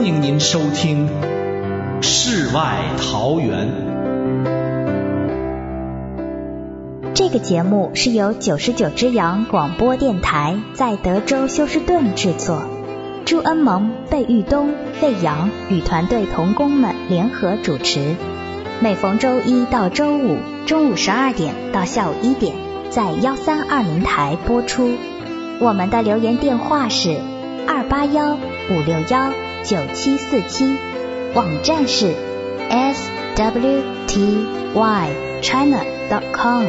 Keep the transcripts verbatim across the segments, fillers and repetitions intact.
迎您收听世外桃源。 这个节目是由九十九只羊广播电台在德州休斯顿制作，朱恩蒙、贝玉东、魏阳与团队同工们联合主持，每逢周一到周五中午十二点到下午一点在一三二零台播出。我们的留言电话是二八幺五六幺九七四七，网站是 s w t y china dot com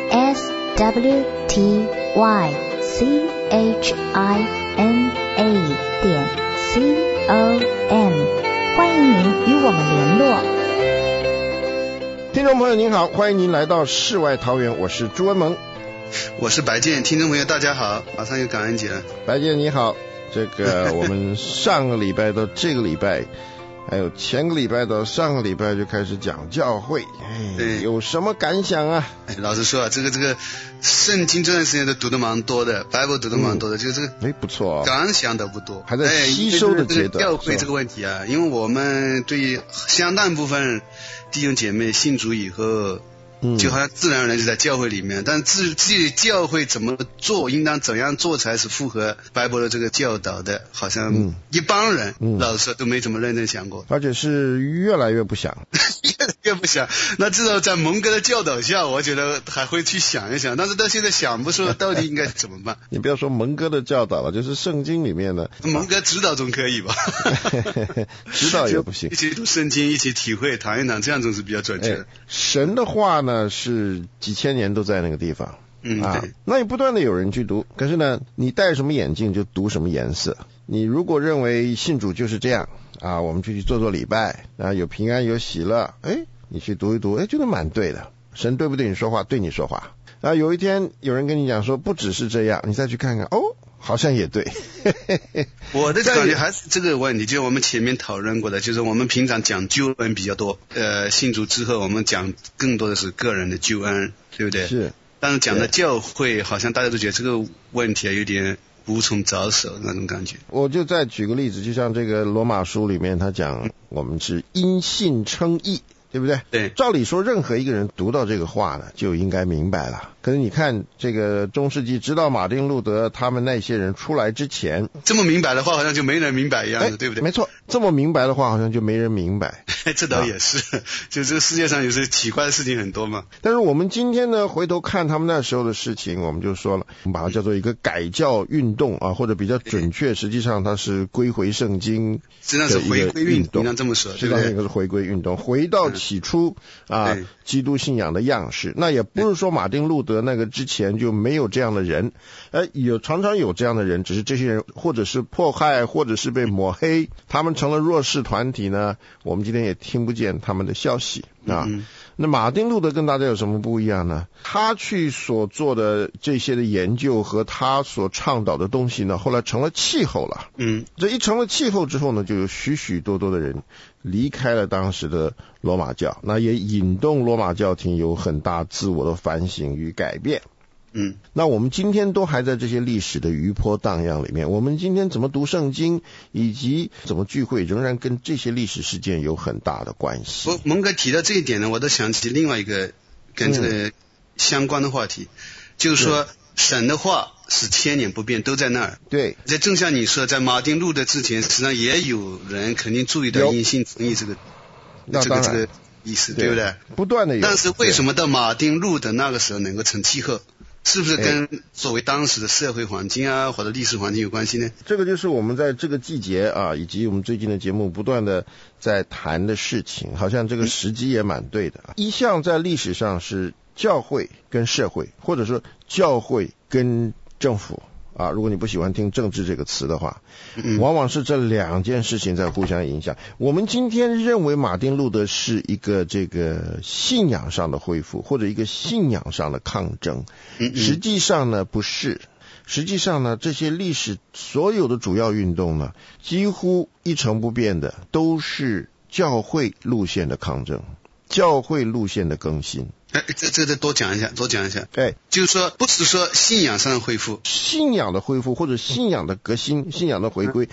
s w t y c h i n a 点 c o m， 欢迎您与我们联络。 听众朋友您好，欢迎您来到世外桃源，我是朱文蒙， 我是白健。听众朋友大家好，马上有感恩节了。 白健你好，这个我们上个礼拜到这个礼拜还有前个礼拜到上个礼拜就开始讲教会，哎，有什么感想啊？ 哎，老实说啊，这个这个圣经这段时间都读得蛮多的 ，Bible 读得蛮多的，嗯、就这个哎不错、哦， 感想的不多， 还在吸收的阶段。 教会这个问题啊，因为我们对相当部分弟兄姐妹信主以后。嗯，就好像自然而然就在教会里面，但自自己教会怎么做，应当怎样做才是符合 Bible 的这个教导的，好像一般人、嗯、老实说都没怎么认真想过， 而且是越来越不想， 越来越不想。那至少在蒙哥的教导下，我觉得还会去想一想，但是到现在想不出到底应该怎么办。 你不要说蒙哥的教导了，就是圣经里面的蒙哥指导总可以吧？ 指导也不行， 一起读圣经，一起体会，谈一谈，这样总是比较准确的。 哎、神的话呢？是几千年都在那个地方， 嗯啊， 那也不断的有人去读，可是呢，你戴什么眼镜就读什么颜色。你如果认为信主就是这样啊，我们就去做做礼拜啊，有平安有喜乐，哎，你去读一读，哎，觉得蛮对的。神对不对你说话？对你说话。啊，有一天有人跟你讲说不只是这样，你再去看看，哦，好像也对。 我的感觉还是这个问题，就是我们前面讨论过的，就是我们平常讲救恩比较多，呃，信主之后我们讲更多的是个人的救恩，对不对？ 是。 但是讲到教会，好像大家都觉得这个问题啊有点无从着手那种感觉。 我就再举个例子，就像这个罗马书里面他讲，我们是因信称义。对不对？ 对， 照理说任何一个人读到这个话呢就应该明白了，可是你看这个中世纪直到马丁路德他们那些人出来之前， 这么明白的话好像就没人明白一样的，对不对？ 没错，这么明白的话好像就没人明白。 这倒也是、啊、就这个世界上有些奇怪的事情很多嘛。 但是我们今天呢回头看他们那时候的事情，我们就说了，我们把它叫做一个改教运动啊，或者比较准确实际上它是归回圣经， 实际上是回归运动，应该这么说， 实际上一个是回归运动，回到起初、嗯、啊基督信仰的样式。那也不是说马丁路德那个之前就没有这样的人，呃，有常常有这样的人，只是这些人或者是迫害，或者是被抹黑，他们成了弱势团体呢，我们今天也听不见他们的消息啊。嗯、那马丁路德跟大家有什么不一样呢？他去所做的这些的研究和他所倡导的东西呢，后来成了气候了。 嗯， 这一成了气候之后呢，就有许许多多的人离开了当时的罗马教，那也引动罗马教廷有很大自我的反省与改变。 嗯， 那我们今天都还在这些历史的余波荡漾里面，我们今天怎么读圣经以及怎么聚会，仍然跟这些历史事件有很大的关系。 我蒙哥提到这一点呢，我都想起另外一个跟这个相关的话题、嗯、就是说神的话是千年不变，都在那儿。 对， 这正像你说，在马丁路德之前，实际上也有人肯定注意到因信称义这个这个这个意思， 对, 对不对？ 不断的有。 但是为什么到马丁路德那个时候能够成气候？是不是跟所谓当时的社会环境啊或者历史环境有关系呢？ 这个就是我们在这个季节啊，以及我们最近的节目不断的在谈的事情，好像这个时机也蛮对的。一向在历史上是教会跟社会，或者说教会跟政府啊，如果你不喜欢听政治这个词的话，往往是这两件事情在互相影响。我们今天认为马丁路德是一个这个信仰上的恢复，或者一个信仰上的抗争，实际上呢不是。实际上呢，这些历史所有的主要运动呢，几乎一成不变的都是教会路线的抗争，教会路线的更新。 哎，这这个多讲一下，多讲一下。 哎， 就是说，不是说信仰上的恢复， 信仰的恢复或者信仰的革新、信仰的回归，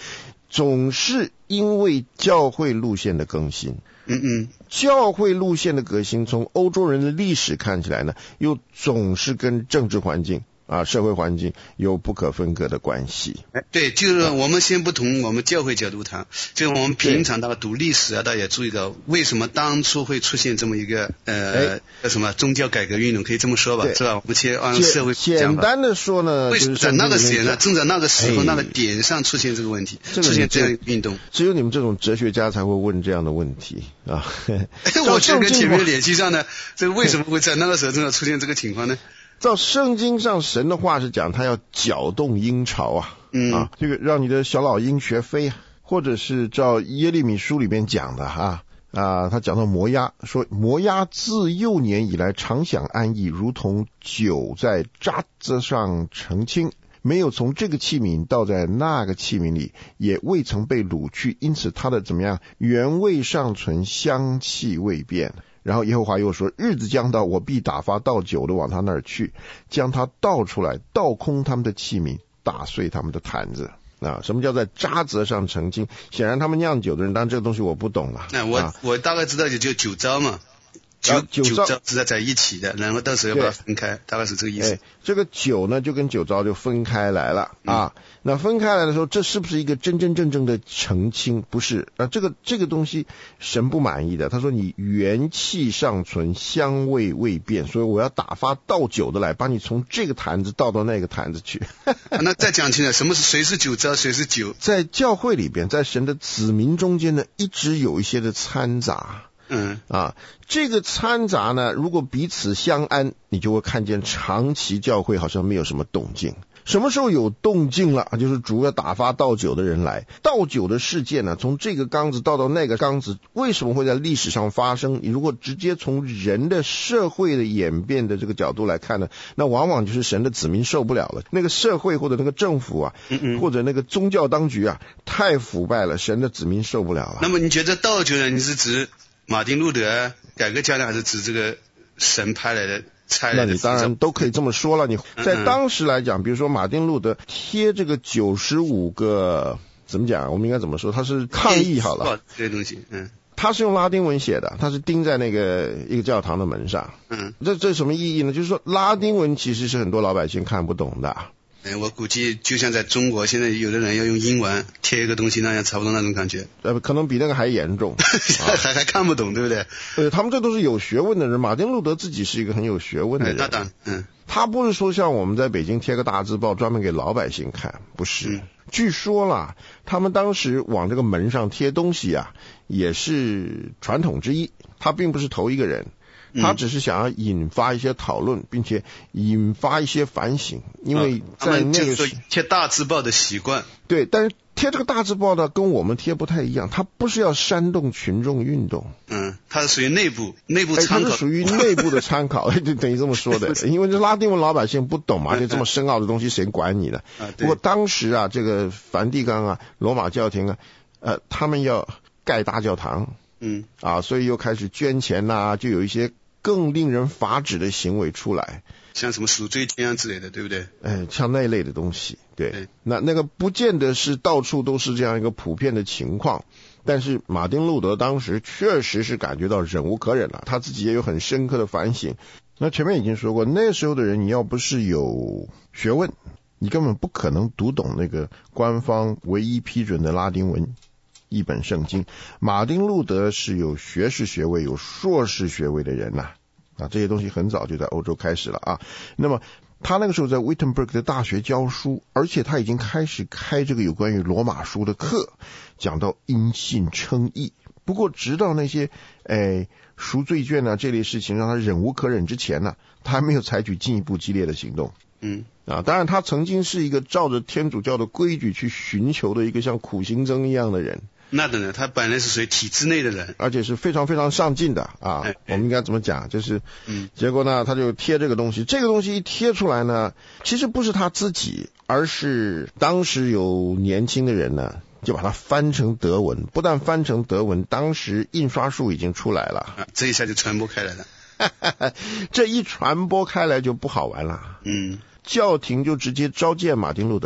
总是因为教会路线的更新。 嗯嗯， 教会路线的革新，从欧洲人的历史看起来呢，又总是跟政治环境啊、社会环境有不可分割的关系。 对，就是我们先不从我们教会角度谈，就是我们平常大家读历史啊，大家也注意到为什么当初会出现这么一个呃叫什么宗教改革运动，可以这么说吧，是吧？我们先按社会简单的说呢， 为什么在那个时间呢？正在那个时候、那个点上出现这个问题，出现这样一个运动， 只有你们这种哲学家才会问这样的问题啊。 我觉得跟前面联系上呢，这为什么会在那个时候正在出现这个情况呢？ 照圣经上神的话是讲，他要搅动鹰巢啊， 嗯啊，这个让你的小老鹰学飞，或者是照耶利米书里面讲的哈啊，他讲到摩押，说摩押自幼年以来常享安逸，如同酒在渣子上澄清，没有从这个器皿倒在那个器皿里，也未曾被掳去，因此它的怎么样，原味尚存，香气未变。然后耶和华又说，日子将到，我必打发倒酒的往他那儿去，将他倒出来，倒空他们的器皿，打碎他们的坛子。啊，什么叫在渣子上澄清？显然他们酿酒的人，当然这个东西我不懂了。 那我、啊、我大概知道就就酒糟嘛，酒、啊、酒糟是在在一起的，然后到时候要把它分开，大概是这个意思。 这个酒呢就跟酒糟就分开来了、嗯、啊。那分开来的时候，这是不是一个真真正正的澄清？不是啊，这个这个东西神不满意的。他说你元气尚存，香味未变，所以我要打发倒酒的来，把你从这个坛子倒到那个坛子去。 那再讲清楚，什么是谁是酒糟，谁是酒？ 在教会里边，在神的子民中间呢，一直有一些的掺杂。 嗯啊，这个掺杂呢，如果彼此相安，你就会看见长期教会好像没有什么动静。什么时候有动静了，就是主要打发倒酒的人来。倒酒的事件呢，从这个缸子倒到那个缸子，为什么会在历史上发生？你如果直接从人的社会的演变的这个角度来看呢，那往往就是神的子民受不了了。那个社会或者那个政府啊， 嗯嗯或者那个宗教当局啊，太腐败了，神的子民受不了了。 那么你觉得倒酒呢，你是指马丁路德改革家呢，还是指这个神派来的？ 那你当然都可以这么说了。你在当时来讲，比如说马丁路德贴这个九十五个，怎么讲？我们应该怎么说？他是抗议好了， 这些东西，嗯， 他是用拉丁文写的，他是钉在那个一个教堂的门上， 嗯， 这这什么意义呢？就是说拉丁文其实是很多老百姓看不懂的。 嗯，我估计就像在中国现在有的人要用英文贴一个东西那样，差不多那种感觉。 呃，可能比那个还严重， 还还看不懂，对不对？ 呃，他们这都是有学问的人。马丁路德自己是一个很有学问的人， 那当然，嗯， 他不是说像我们在北京贴个大字报专门给老百姓看，不是。嗯、据说啦，他们当时往这个门上贴东西啊，也是传统之一。他并不是头一个人。他只是想要引发一些讨论，并且引发一些反省，因为在那个时候贴大字报的习惯， 对，但是贴这个大字报呢，跟我们贴不太一样，它不是要煽动群众运动， 嗯，它是属于内部内部参考， 它是属于内部的参考，就等于这么说的，因为这拉丁文老百姓不懂嘛，而且这么深奥的东西谁管你呢？ 啊、 不过当时啊，这个梵蒂冈啊、罗马教廷啊，呃，他们要盖大教堂， 嗯， 啊，所以又开始捐钱呐、啊，就有一些更令人发指的行为出来， 像什么赎罪券啊之类的，对不对？ 哎，像那类的东西，对， 对那那个不见得是到处都是这样一个普遍的情况，但是马丁路德当时确实是感觉到忍无可忍了，他自己也有很深刻的反省。那前面已经说过，那时候的人，你要不是有学问，你根本不可能读懂那个官方唯一批准的拉丁文一本圣经。马丁路德是有学士学位、有硕士学位的人呐、啊，啊，这些东西很早就在欧洲开始了啊。那么他那个时候在 Wittenberg 的大学教书，而且他已经开始开这个有关于罗马书的课，讲到因信称义。不过直到那些诶赎罪券啊这类事情让他忍无可忍之前呢、啊，他还没有采取进一步激烈的行动。 嗯啊，当然他曾经是一个照着天主教的规矩去寻求的一个像苦行僧一样的人。 那当然，他本来是属于体制内的人， 而且是非常非常上进的啊。 哎哎我们应该怎么讲？就是， 嗯， 结果呢，他就贴这个东西，这个东西一贴出来呢，其实不是他自己，而是当时有年轻的人呢，就把它翻成德文。不但翻成德文，当时印刷术已经出来了， 啊、这一下就传播开来了。 这一传播开来就不好玩了。 嗯， 教廷就直接召见马丁路德了。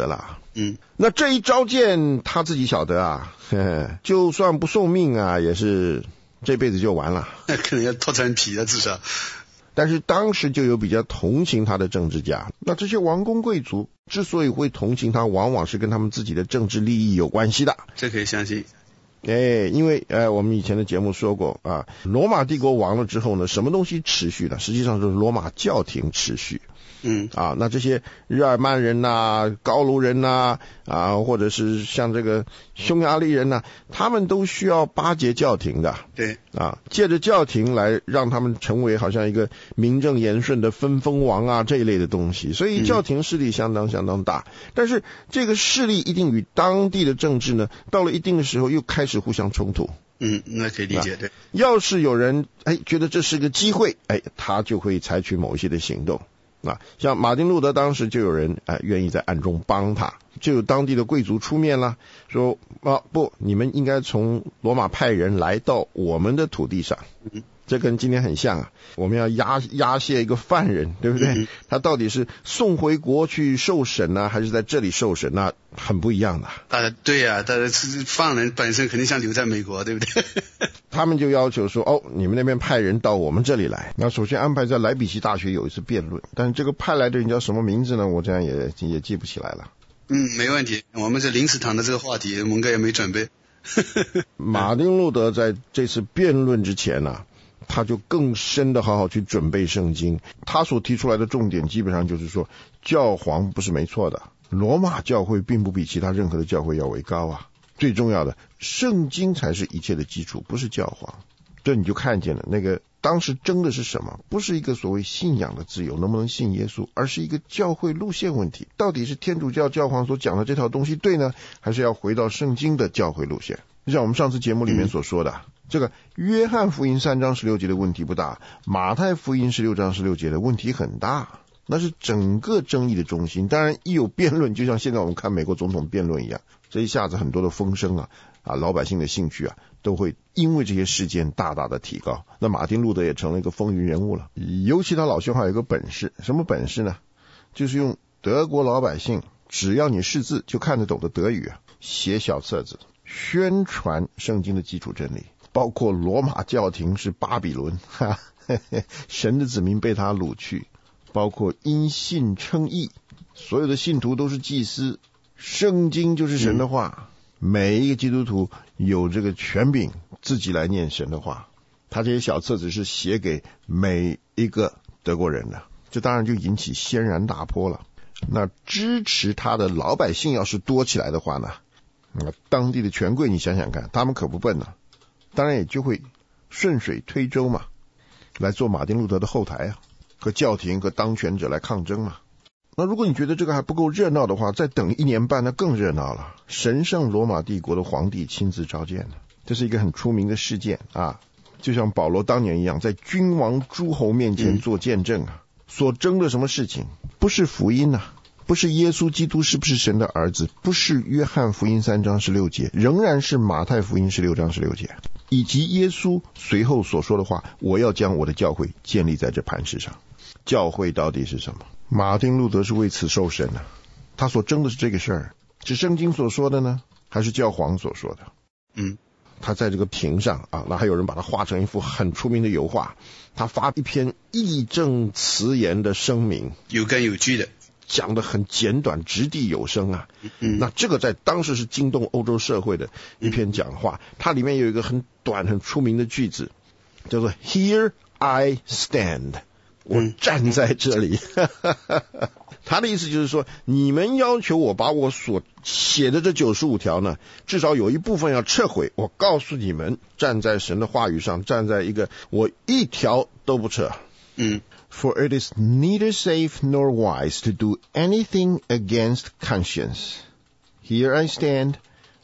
嗯， 那这一召见他自己晓得啊，呵呵就算不送命啊，也是这辈子就完了， 那可能要脱层皮了至少。 但是当时就有比较同情他的政治家，那这些王公贵族之所以会同情他，往往是跟他们自己的政治利益有关系的。 这可以相信。 哎，因为呃，我们以前的节目说过啊，罗马帝国亡了之后呢，什么东西持续的？实际上就是罗马教廷持续。 嗯啊，那这些日耳曼人呐、啊、高卢人呐 啊, 啊，或者是像这个匈牙利人呐、啊，他们都需要巴结教廷的。 对啊，借着教廷来让他们成为好像一个名正言顺的分封王啊这一类的东西，所以教廷势力相当相当大。嗯、但是这个势力一定与当地的政治呢，到了一定的时候又开始互相冲突。 嗯，那可以理解。对， 要是有人哎觉得这是个机会，哎，他就会采取某一些的行动。啊，像马丁路德当时就有人哎愿意在暗中帮他，就有当地的贵族出面了，说啊不，你们应该从罗马派人来到我们的土地上。嗯，这跟今天很像啊，我们要押押解一个犯人，对不对？嗯、他到底是送回国去受审呢、啊，还是在这里受审？那很不一样的。 啊，对呀、啊，但是犯人本身肯定想留在美国，对不对？ 他们就要求说，哦，你们那边派人到我们这里来。那首先安排在莱比锡大学有一次辩论，但是这个派来的人叫什么名字呢？我这样也也记不起来了。 嗯，没问题，我们是临时谈的这个话题，蒙哥也没准备。 马丁路德在这次辩论之前呢、啊，他就更深的好好去准备圣经。他所提出来的重点基本上就是说，教皇不是没错的，罗马教会并不比其他任何的教会要为高啊。最重要的，圣经才是一切的基础，不是教皇。这你就看见了，那个当时争的是什么？不是一个所谓信仰的自由，能不能信耶稣，而是一个教会路线问题。到底是天主教教皇所讲的这套东西对呢，还是要回到圣经的教会路线？就像我们上次节目里面所说的，嗯、这个约翰福音三章十六节的问题不大，马太福音十六章十六节的问题很大，那是整个争议的中心。当然一有辩论，就像现在我们看美国总统辩论一样，这一下子很多的风声啊啊，老百姓的兴趣啊，都会因为这些事件大大的提高。那马丁路德也成了一个风云人物了。尤其他老兄还有一个本事，什么本事呢？就是用德国老百姓只要你识字就看得懂的德语啊，写小册子，宣传圣经的基础真理，包括罗马教廷是巴比伦，哈呵呵，神的子民被他掳去，包括因信称义，所有的信徒都是祭司，圣经就是神的话。嗯，每一个基督徒有这个权柄自己来念神的话，他这些小册子是写给每一个德国人的，这当然就引起轩然大波了。那支持他的老百姓要是多起来的话呢，那当地的权贵你想想看，他们可不笨呢，当然也就会顺水推舟嘛，来做马丁路德的后台啊，和教廷和当权者来抗争嘛。那如果你觉得这个还不够热闹的话，再等一年半那更热闹了。神圣罗马帝国的皇帝亲自召见了，这是一个很出名的事件啊，就像保罗当年一样，在君王诸侯面前做见证啊。嗯、所争的什么事情？不是福音啊，不是耶稣基督是不是神的儿子，不是约翰福音三章十六节，仍然是马太福音十六章十六节，以及耶稣随后所说的话，我要将我的教会建立在这磐石上。教会到底是什么？马丁路德是为此受审的，他所争的是这个事儿，是圣经所说的呢，还是教皇所说的？ 嗯， 他在这个亭上啊，那还有人把他画成一幅很出名的油画，他发一篇义正辞严的声明， 有根有据的， 讲得很简短，掷地有声啊。 嗯， 那这个在当时是惊动欧洲社会的一篇讲话，嗯、它里面有一个很短很出名的句子，叫做 Here I stand。我站在这里，他的意思就是说，你们要求我把我所写的这九十五条呢，至少有一部分要撤回。我告诉你们，站在神的话语上，站在一个我一条都不撤。 嗯 For it is neither safe nor wise to do anything against conscience. Here I stand.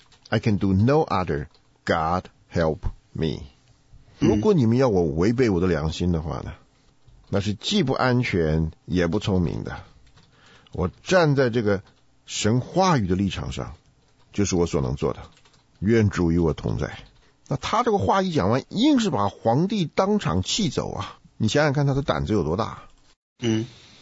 I can do no other. God help me. 如果你们要我违背我的良心的话呢，那是既不安全也不聪明的。我站在这个神话语的立场上，就是我所能做的。愿主与我同在。那他这个话一讲完，硬是把皇帝当场气走啊！你想想看他的胆子有多大。 嗯，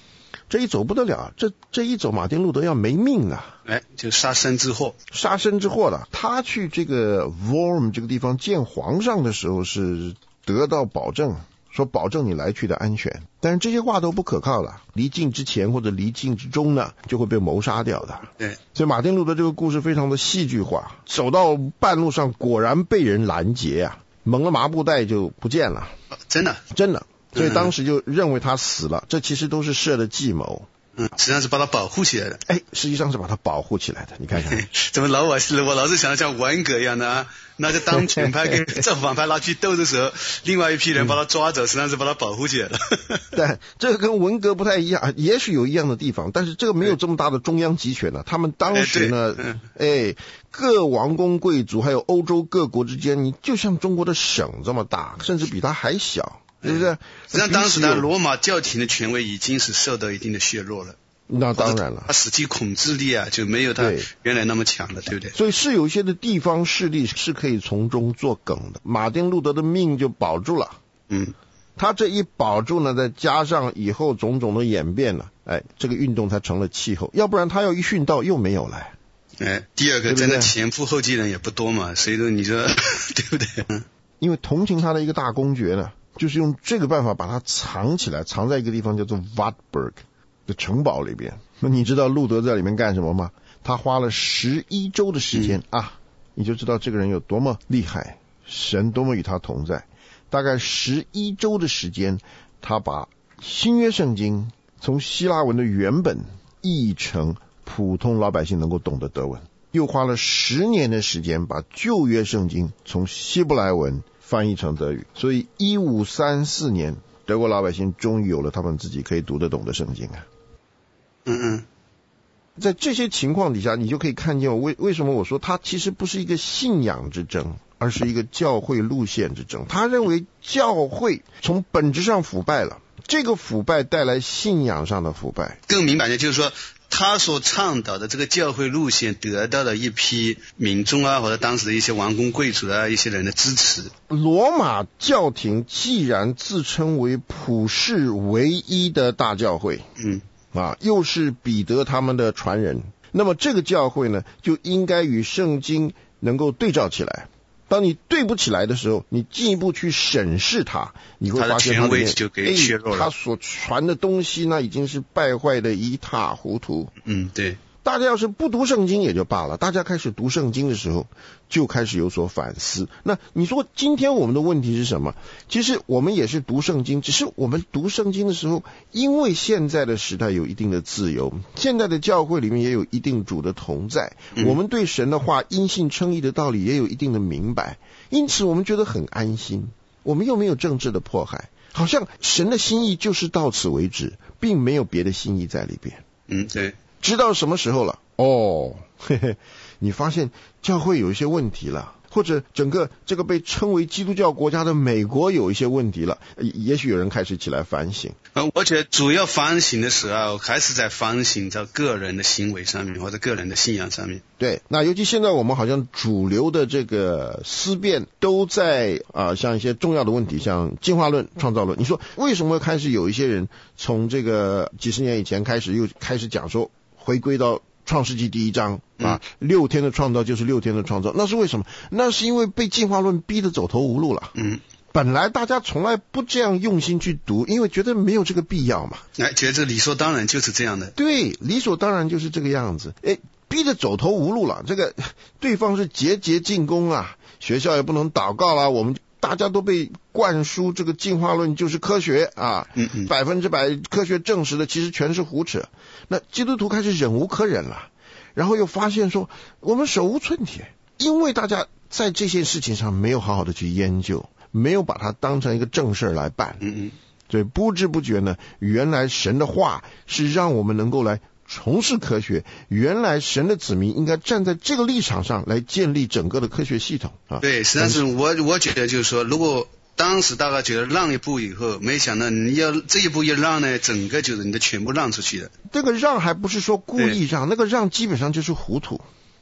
这一走不得了，这这一走马丁路德要没命啊！ 哎，就杀身之祸， 杀身之祸了。他去这个 Worm 这个地方见皇上的时候是得到保证，说保证你来去的安全，但是这些话都不可靠了，离境之前或者离境之中呢就会被谋杀掉的。 对， 所以马丁路德这个故事非常的戏剧化，走到半路上果然被人拦截啊，蒙了麻布袋就不见了。 真的真的，所以当时就认为他死了，这其实都是设的计谋。 嗯，实际上是把他保护起来的。 哎，实际上是把他保护起来的。你看看， 怎么老我我老是想到像文革一样的啊？那就当权派跟正反派拉去斗的时候，另外一批人把他抓走，实际上是把他保护起来了。 但这个跟文革不太一样，也许有一样的地方，但是这个没有这么大的中央集权呢、啊。他们当时呢，哎，哎，各王公贵族还有欧洲各国之间，你就像中国的省这么大，甚至比它还小。是不是？实际上当时呢，罗马教廷的权威已经是受到一定的削弱了。 那当然了， 他实际控制力啊就没有他原来那么强了，对不对？ 所以是有一些的地方势力是可以从中作梗的。马丁路德的命就保住了， 嗯， 他这一保住呢，再加上以后种种的演变了，哎，这个运动才成了气候。要不然他要一殉道又没有了。 哎，第二个真的前赴后继人也不多嘛，所以说你说对不对？嗯， 因为同情他的一个大公爵呢，就是用这个办法把它藏起来，藏在一个地方叫做 Wartburg 的城堡里边。那你知道路德在里面干什么吗？他花了十一周的时间、嗯、啊，你就知道这个人有多么厉害，神多么与他同在。大概十一周的时间，他把新约圣经从希腊文的原本译成普通老百姓能够懂的德文，又花了十年的时间把旧约圣经从希伯来文翻译成德语。所以一五三四年，德国老百姓终于有了他们自己可以读得懂的圣经啊。 嗯嗯， 在这些情况底下，你就可以看见我为为什么我说它其实不是一个信仰之争，而是一个教会路线之争。他认为教会从本质上腐败了，这个腐败带来信仰上的腐败。 更明白的就是说，他所倡导的这个教会路线得到了一批民众啊，或者当时的一些王公贵族啊一些人的支持。 罗马教廷既然自称为普世唯一的大教会， 嗯啊，又是彼得他们的传人，那么这个教会呢，就应该与圣经能够对照起来。当你对不起来的时候，你进一步去审视它，你会发现它的就给削弱了。 他所传的东西那已经是败坏的一塌糊涂。 嗯，对。 大家要是不读圣经也就罢了，大家开始读圣经的时候，就开始有所反思。那你说今天我们的问题是什么？其实我们也是读圣经，只是我们读圣经的时候，因为现在的时代有一定的自由，现在的教会里面也有一定主的同在， 嗯、 我们对神的话因信称义的道理也有一定的明白，因此我们觉得很安心。我们又没有政治的迫害，好像神的心意就是到此为止，并没有别的心意在里边。 嗯，对。 知道什么时候了？哦，嘿嘿，你发现教会有一些问题了，或者整个这个被称为基督教国家的美国有一些问题了，也许有人开始起来反省。 呃，我觉得主要反省的时候，还是在反省在个人的行为上面，或者个人的信仰上面。 对，那尤其现在我们好像主流的这个思辨都在啊、呃，像一些重要的问题，像进化论、创造论。你说为什么开始有一些人从这个几十年以前开始又开始讲说？回归到创世纪第一章啊， 嗯、 六天的创造就是六天的创造，那是为什么？那是因为被进化论逼得走投无路了。 嗯， 本来大家从来不这样用心去读，因为觉得没有这个必要嘛。 哎，觉得理所当然就是这样的。 对，理所当然就是这个样子。哎，逼得走投无路了。这个对方是节节进攻啊，学校也不能祷告啦，我们。大家都被灌输这个进化论就是科学啊， 嗯嗯， 百分之百科学证实的，其实全是胡扯。那基督徒开始忍无可忍了，然后又发现说我们手无寸铁，因为大家在这些事情上没有好好的去研究，没有把它当成一个正事来办， 嗯嗯， 所以不知不觉呢，原来神的话是让我们能够来从事科学，原来神的子民应该站在这个立场上来建立整个的科学系统啊。 对，实际上是我我觉得就是说，如果当时大家觉得让一步以后，没想到你要这一步一让呢，整个就是你的全部让出去了。 这个让还不是说故意让，那个让基本上就是糊涂。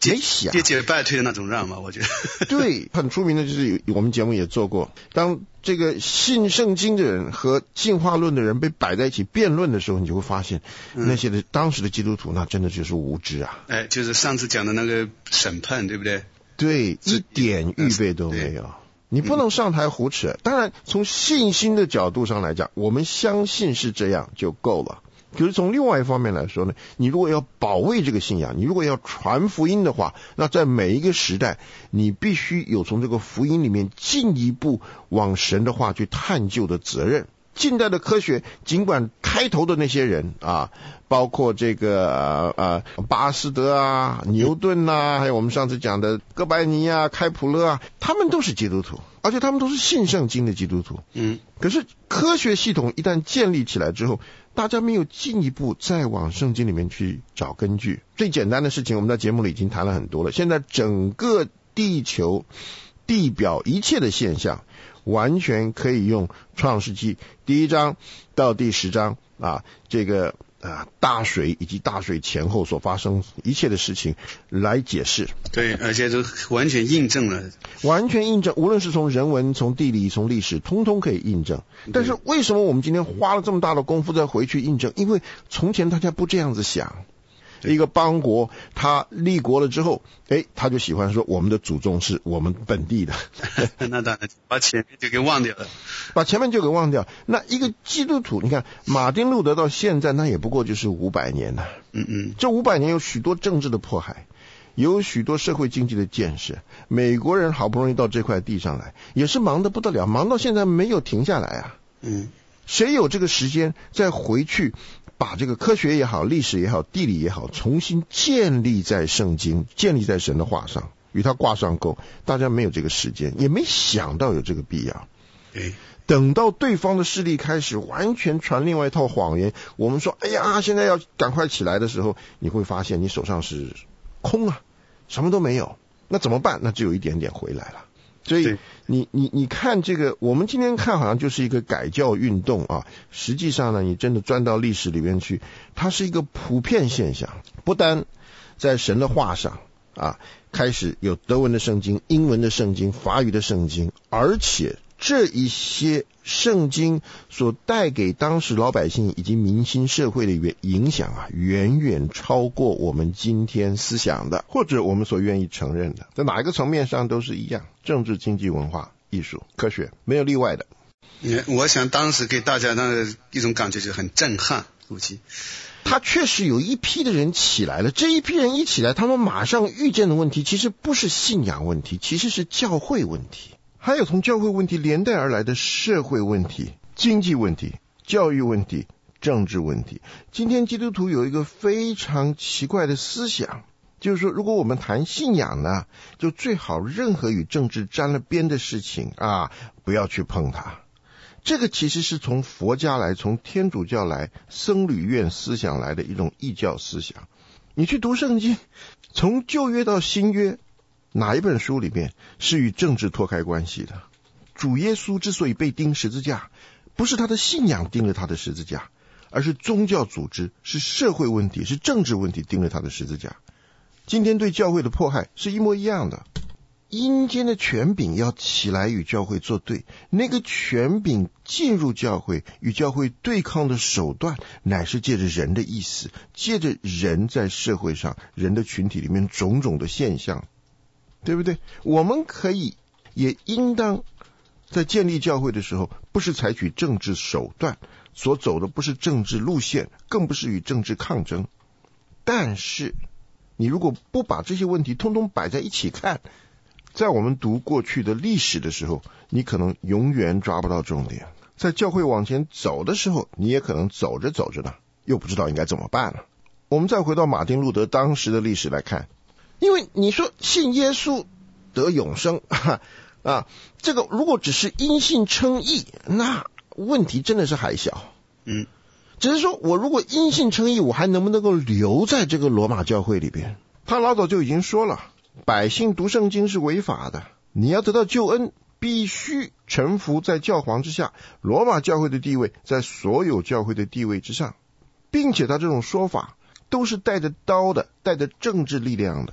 没想节节败退的那种让嘛，我觉得。 对，很出名的就是我们节目也做过，当这个信圣经的人和进化论的人被摆在一起辩论的时候，你就会发现、嗯、那些的当时的基督徒那真的就是无知啊。 哎，就是上次讲的那个审判，对不对？ 对，一点预备都没有。你不能上台胡扯。当然从信心的角度上来讲，我们相信是这样就够了。可是从另外一方面来说呢，你如果要保卫这个信仰，你如果要传福音的话，那在每一个时代你必须有从这个福音里面进一步往神的话去探究的责任。近代的科学尽管开头的那些人啊，包括这个呃呃巴斯德啊、牛顿啊，还有我们上次讲的哥白尼啊、开普勒啊，他们都是基督徒，而且他们都是信圣经的基督徒。嗯，可是科学系统一旦建立起来之后，大家没有进一步再往圣经里面去找根据。最简单的事情我们在节目里已经谈了很多了，现在整个地球地表一切的现象完全可以用创世纪第一章到第十章啊，这个啊大水以及大水前后所发生一切的事情来解释。 对，而且都完全印证了， 完全印证，无论是从人文、从地理、从历史，通通可以印证。但是为什么我们今天花了这么大的功夫再回去印证？因为从前大家不这样子想。一个邦国他立国了之后，诶，他就喜欢说我们的祖宗是我们本地的。 那当然把前面就给忘掉了， 把前面就给忘掉。那一个基督徒，你看马丁路德到现在那也不过就是五百年呐、啊。嗯嗯，这五百年有许多政治的迫害，有许多社会经济的建设。美国人好不容易到这块地上来，也是忙得不得了，忙到现在没有停下来啊。嗯，谁有这个时间再回去把这个科学也好、历史也好、地理也好，重新建立在圣经、建立在神的话上，与它挂上钩？大家没有这个时间，也没想到有这个必要。等到对方的势力开始完全传另外一套谎言，我们说哎呀现在要赶快起来的时候，你会发现你手上是空啊，什么都没有。那怎么办？那只有一点点回来了。所以你你你看这个，我们今天看好像就是一个改教运动啊，实际上呢，你真的钻到历史里面去，它是一个普遍现象。不单在神的话上啊，开始有德文的圣经、英文的圣经、法语的圣经，而且这一些圣经所带给当时老百姓以及民心社会的影响啊，远远超过我们今天思想的，或者我们所愿意承认的，在哪一个层面上都是一样，政治、经济、文化、艺术、科学，没有例外的。 我想当时给大家的一种感觉就很震撼，估计他确实有一批的人起来了，这一批人一起来，他们马上遇见的问题其实不是信仰问题，其实是教会问题，还有从教会问题连带而来的社会问题、经济问题、教育问题、政治问题。今天基督徒有一个非常奇怪的思想，就是说如果我们谈信仰呢，就最好任何与政治沾了边的事情啊，不要去碰它。这个其实是从佛家来，从天主教来，僧侣院思想来的一种异教思想。你去读圣经，从旧约到新约，哪一本书里面是与政治脱开关系的？主耶稣之所以被钉十字架，不是他的信仰钉了他的十字架，而是宗教组织，是社会问题，是政治问题钉了他的十字架。今天对教会的迫害是一模一样的。阴间的权柄要起来与教会作对，那个权柄进入教会与教会对抗的手段，乃是借着人的意思，借着人在社会上人的群体里面种种的现象，对不对？我们可以也应当在建立教会的时候，不是采取政治手段，所走的不是政治路线，更不是与政治抗争。但是你如果不把这些问题通通摆在一起看，在我们读过去的历史的时候，你可能永远抓不到重点。在教会往前走的时候，你也可能走着走着呢，又不知道应该怎么办了。我们再回到马丁路德当时的历史来看，因为你说信耶稣得永生啊，这个如果只是因信称义，那问题真的是还小。嗯，只是说我如果因信称义，我还能不能够留在这个罗马教会里边？他老早就已经说了，百姓读圣经是违法的，你要得到救恩，必须臣服在教皇之下，罗马教会的地位在所有教会的地位之上，并且他这种说法都是带着刀的，带着政治力量的，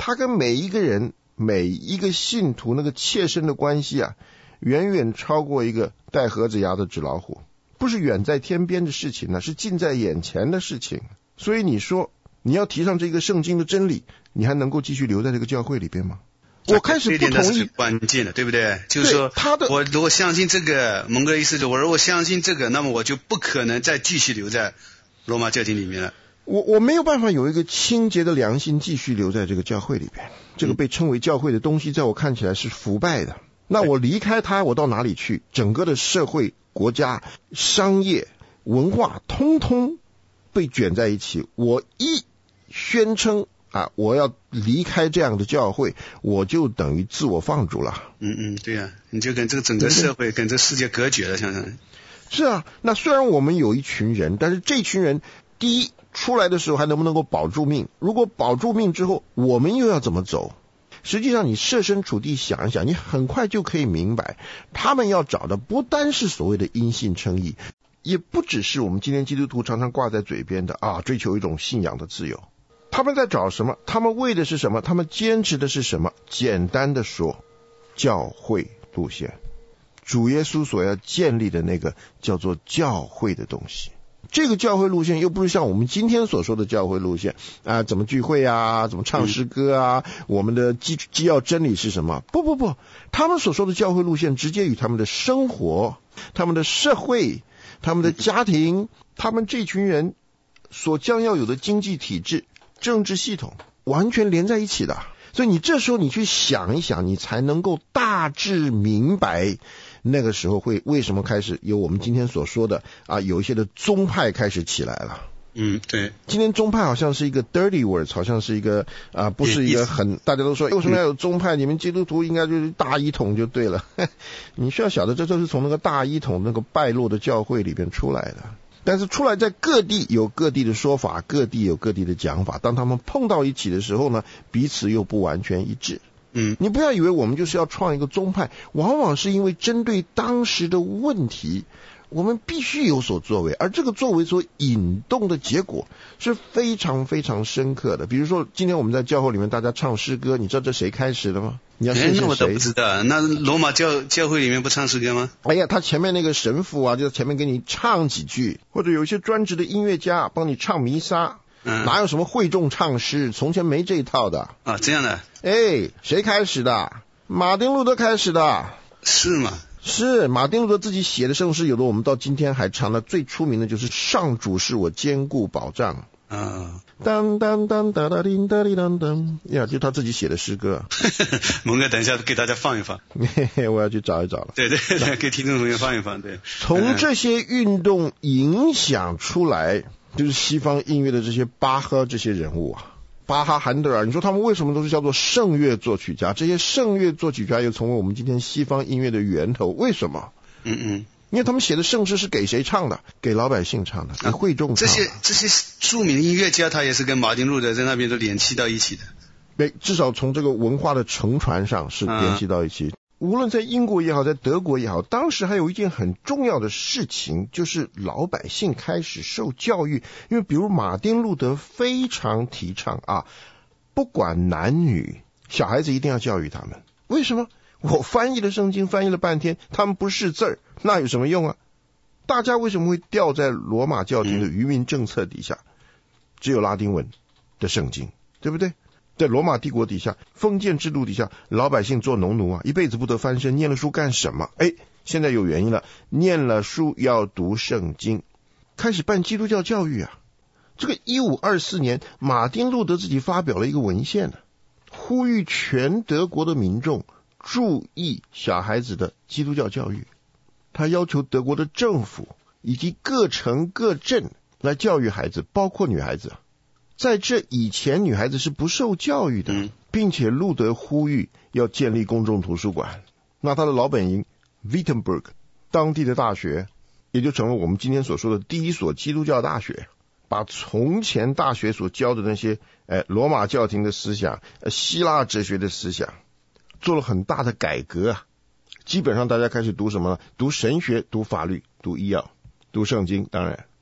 他跟每一个人每一个信徒那个切身的关系啊，远远超过一个带盒子牙的纸老虎，不是远在天边的事情呢，是近在眼前的事情。所以你说你要提倡这个圣经的真理，你还能够继续留在这个教会里边吗？我开始不同意， 关键的，对不对？就是说，他的我如果相信这个，蒙哥的意思是，我如果相信这个，那么我就不可能再继续留在罗马教廷里面了。 我我没有办法有一个清洁的良心继续留在这个教会里边。这个被称为教会的东西，在我看起来是腐败的。那我离开它，我到哪里去？整个的社会、国家、商业、文化，通通被卷在一起。我一宣称啊，我要离开这样的教会，我就等于自我放逐了。 嗯嗯，对呀、啊，你就跟这个整个社会、跟这个世界隔绝了，相当于。 是啊，那虽然我们有一群人，但是这群人，第一出来的时候还能不能够保住命？如果保住命之后，我们又要怎么走？实际上，你设身处地想一想，你很快就可以明白，他们要找的不单是所谓的因信称义，也不只是我们今天基督徒常常挂在嘴边的啊，追求一种信仰的自由。他们在找什么？他们为的是什么？他们坚持的是什么？简单的说，教会路线，主耶稣所要建立的那个叫做教会的东西。这个教会路线又不是像我们今天所说的教会路线啊，怎么聚会啊，怎么唱诗歌啊，嗯、我们的基基要真理是什么？不不不，他们所说的教会路线直接与他们的生活、他们的社会、他们的家庭、他们这群人所将要有的经济体制、政治系统完全连在一起的。所以你这时候你去想一想，你才能够大致明白那个时候会为什么开始有我们今天所说的啊，有一些的宗派开始起来了。 嗯，对。今天宗派好像是一个 dirty word， 好像是一个啊，不是一个很大家都说为什么要有宗派？你们基督徒应该就是大一统就对了。你需要晓得，这都是从那个大一统那个败落的教会里边出来的。但是出来在各地有各地的说法，各地有各地的讲法，当他们碰到一起的时候呢，彼此又不完全一致。 嗯， 你不要以为我们就是要创一个宗派，往往是因为针对当时的问题，我们必须有所作为，而这个作为所引动的结果是非常非常深刻的。比如说今天我们在教会里面大家唱诗歌，你知道这谁开始的吗？你要信谁？那我都不知道。那罗马教教会里面不唱诗歌吗？ 哎呀，他前面那个神父啊，就在前面给你唱几句，或者有一些专职的音乐家帮你唱弥撒。 嗯， 哪有什么会众唱诗？从前没这一套的啊，这样的。 哎，谁开始的？马丁路德开始的。 是吗？ 是马丁路德自己写的圣诗，有的我们到今天还唱的，最出名的就是上主是我坚固保障。 啊， 当当当当当叮当当当呀，就他自己写的诗歌。 蒙哥，等一下给大家放一放。 我要去找一找了。 对对对，给听众朋友放一放。对， 从这些运动影响出来，就是西方音乐的这些巴赫这些人物啊，巴哈、韩德尔，你说他们为什么都是叫做圣乐作曲家？这些圣乐作曲家又成为我们今天西方音乐的源头，为什么？ 嗯嗯。 因为他们写的圣诗是给谁唱的？给老百姓唱的，给会众唱的。 这些这些著名的音乐家，他也是跟马丁路德在那边都联系到一起的。 对，至少从这个文化的承传上是联系到一起。嗯、无论在英国也好，在德国也好，当时还有一件很重要的事情，就是老百姓开始受教育。因为比如马丁路德非常提倡啊，不管男女，小孩子一定要教育他们。为什么？我翻译的圣经翻译了半天，他们不识字儿，那有什么用啊？大家为什么会掉在罗马教廷的愚民政策底下？只有拉丁文的圣经，对不对？在罗马帝国底下，封建制度底下，老百姓做农奴啊，一辈子不得翻身，念了书干什么？哎，现在有原因了，念了书要读圣经，开始办基督教教育啊。这个一五二四年，马丁路德自己发表了一个文献呢、啊，呼吁全德国的民众注意小孩子的基督教教育。他要求德国的政府以及各城各镇来教育孩子，包括女孩子。在这以前，女孩子是不受教育的，并且路德呼吁要建立公众图书馆。那他的老本营 Wittenberg 当地的大学，也就成了我们今天所说的第一所基督教大学，把从前大学所教的那些哎罗马教廷的思想、希腊哲学的思想做了很大的改革啊！基本上大家开始读什么呢？读神学、读法律、读医药、读圣经。当然，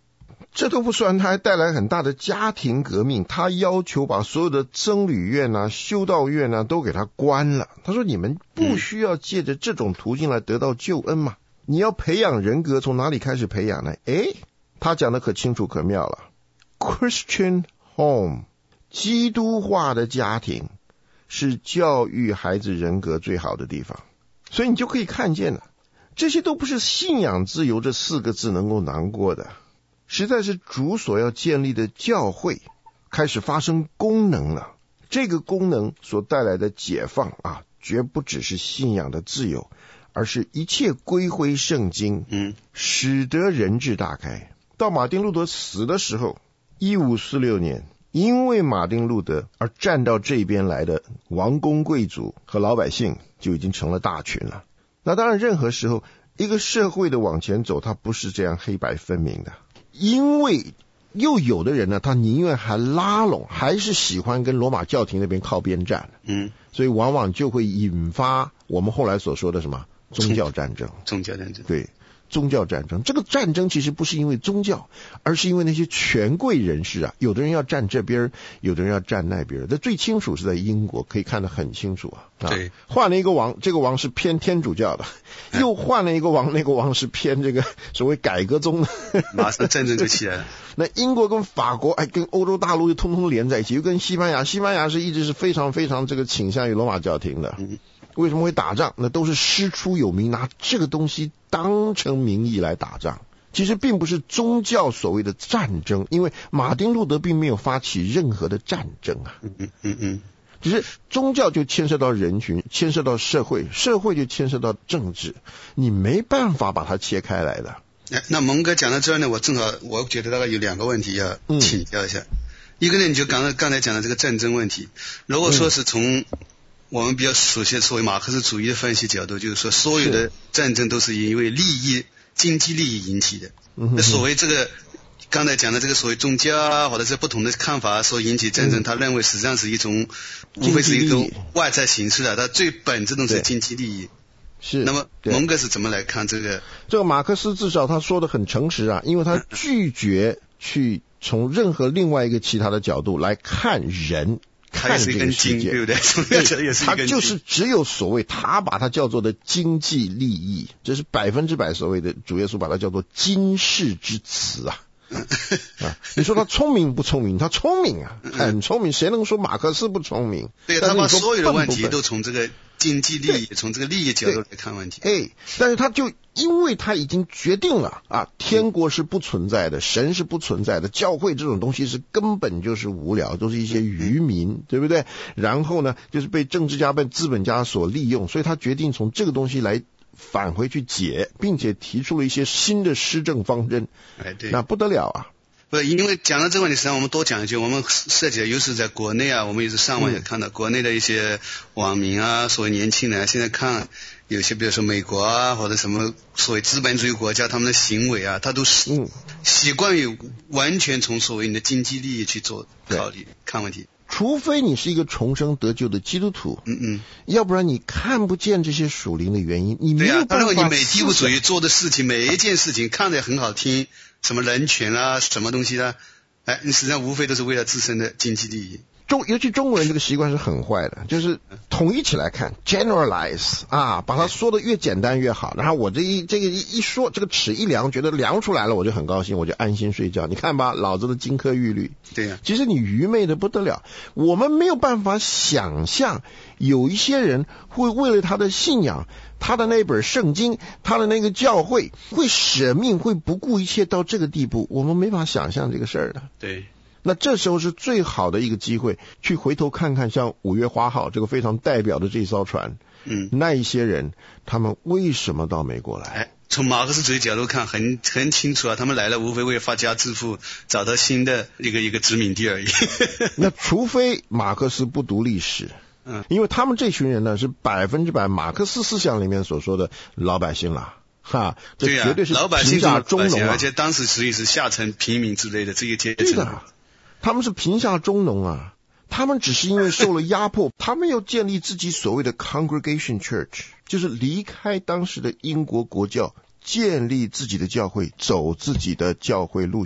这都不算，他还带来很大的家庭革命。他要求把所有的僧侣院啊、修道院啊都给他关了。他说你们不需要借着这种途径来得到救恩嘛？你要培养人格，从哪里开始培养呢？诶，他讲的可清楚可妙了。Christian home， 基督化的家庭是教育孩子人格最好的地方。所以你就可以看见了，这些都不是信仰自由这四个字能够囊括的。实在是主所要建立的教会开始发生功能了，这个功能所带来的解放啊，绝不只是信仰的自由，而是一切归回圣经，嗯，使得人智大开。到马丁路德死的时候，一五四六年，因为马丁路德而站到这边来的王公贵族和老百姓就已经成了大群了。那当然任何时候一个社会的往前走，它不是这样黑白分明的，因为又有的人呢，他宁愿还拉拢，还是喜欢跟罗马教廷那边靠边站，嗯，所以往往就会引发我们后来所说的什么宗教战争。 宗教战争， 对，宗教战争。这个战争其实不是因为宗教，而是因为那些权贵人士啊，有的人要站这边，有的人要站那边。这最清楚是在英国，可以看得很清楚啊。 对， 换了一个王，这个王是偏天主教的，又换了一个王，那个王是偏这个所谓改革宗的， 马上战争就起来了。 那英国跟法国，哎，跟欧洲大陆又通通连在一起，又跟西班牙，西班牙是一直是非常非常这个倾向于罗马教廷的。嗯，为什么会打仗？那都是师出有名，拿这个东西当成名义来打仗。其实并不是宗教所谓的战争，因为马丁路德并没有发起任何的战争啊。嗯嗯嗯嗯。只是宗教就牵涉到人群，牵涉到社会，社会就牵涉到政治，你没办法把它切开来的。 那蒙哥讲到这儿呢，我正好我觉得大概有两个问题要请教一下。嗯、一个呢，你就刚才刚才讲的这个战争问题，如果说是从我们比较熟悉的所谓马克思主义的分析角度，就是说所有的战争都是因为利益、经济利益引起的。嗯、那所谓这个刚才讲的这个所谓宗教啊，或者是不同的看法所引起战争，嗯、他认为实际上是一种无非是一种外在形式的，它最本质都是经济利益。 是。 那么蒙哥是怎么来看这个？ 这个马克思至少他说的很诚实啊，因为他拒绝去从任何另外一个其他的角度来看人。看这个世界， 对不对？对， 他就是只有所谓，他把它叫做的经济利益，这是百分之百所谓的主耶稣把它叫做经世之词啊。啊，你说他聪明不聪明？他聪明啊，很聪明。谁能说马克思不聪明？ 对，他把所有的问题都从这个经济利益，从这个利益角度来看问题。 哎，但是他就因为他已经决定了啊，天国是不存在的，神是不存在的，教会这种东西是根本就是无聊，都是一些愚民，对不对？然后呢，就是被政治家、被资本家所利用，所以他决定从这个东西来返回去解，并且提出了一些新的施政方针。 哎，对， 那不得了啊！ 不，因为讲到这个问题，实际上我们多讲一句，我们涉及的，尤其是在国内啊，我们也是上网也看到、嗯、国内的一些网民啊，所谓年轻人啊，现在看有些比如说美国啊，或者什么所谓资本主义国家，他们的行为啊，他都是、嗯、习惯于完全从所谓你的经济利益去做考虑看问题。 除非你是一个重生得救的基督徒，嗯嗯，要不然你看不见这些属灵的原因，你没有办法。 对啊，他认为你美帝国主义做的事情，每一件事情看着很好听，什么人权啊，什么东西啊，哎，你实际上无非都是为了自身的经济利益。 中，尤其中国人这个习惯是很坏的，就是统一起来看 ，generalize 啊，把它说的越简单越好。然后我这一这个一说，这个尺一量，觉得量出来了，我就很高兴，我就安心睡觉。你看吧，老子的金科玉律。 对呀、啊， 其实你愚昧的不得了，我们没有办法想象有一些人会为了他的信仰，他的那本圣经，他的那个教会，会舍命，会不顾一切到这个地步，我们没法想象这个事儿的。 对。 那这时候是最好的一个机会，去回头看看像五月花号这个非常代表的这艘船，嗯，那一些人他们为什么到美国来？ 哎，从马克思主义角度看，很很清楚啊，他们来了无非为了发家致富，找到新的一个一个殖民地而已。 那除非马克思不读历史，嗯，因为他们这群人呢是百分之百马克思思想里面所说的老百姓啦。哈，这绝对是贫下中农、啊、 而且当时实际是下层平民之类的这个阶层。 对的，他们是贫下中农啊，他们只是因为受了压迫，他们要建立自己所谓的 congregation church， 就是离开当时的英国国教，建立自己的教会，走自己的教会路线。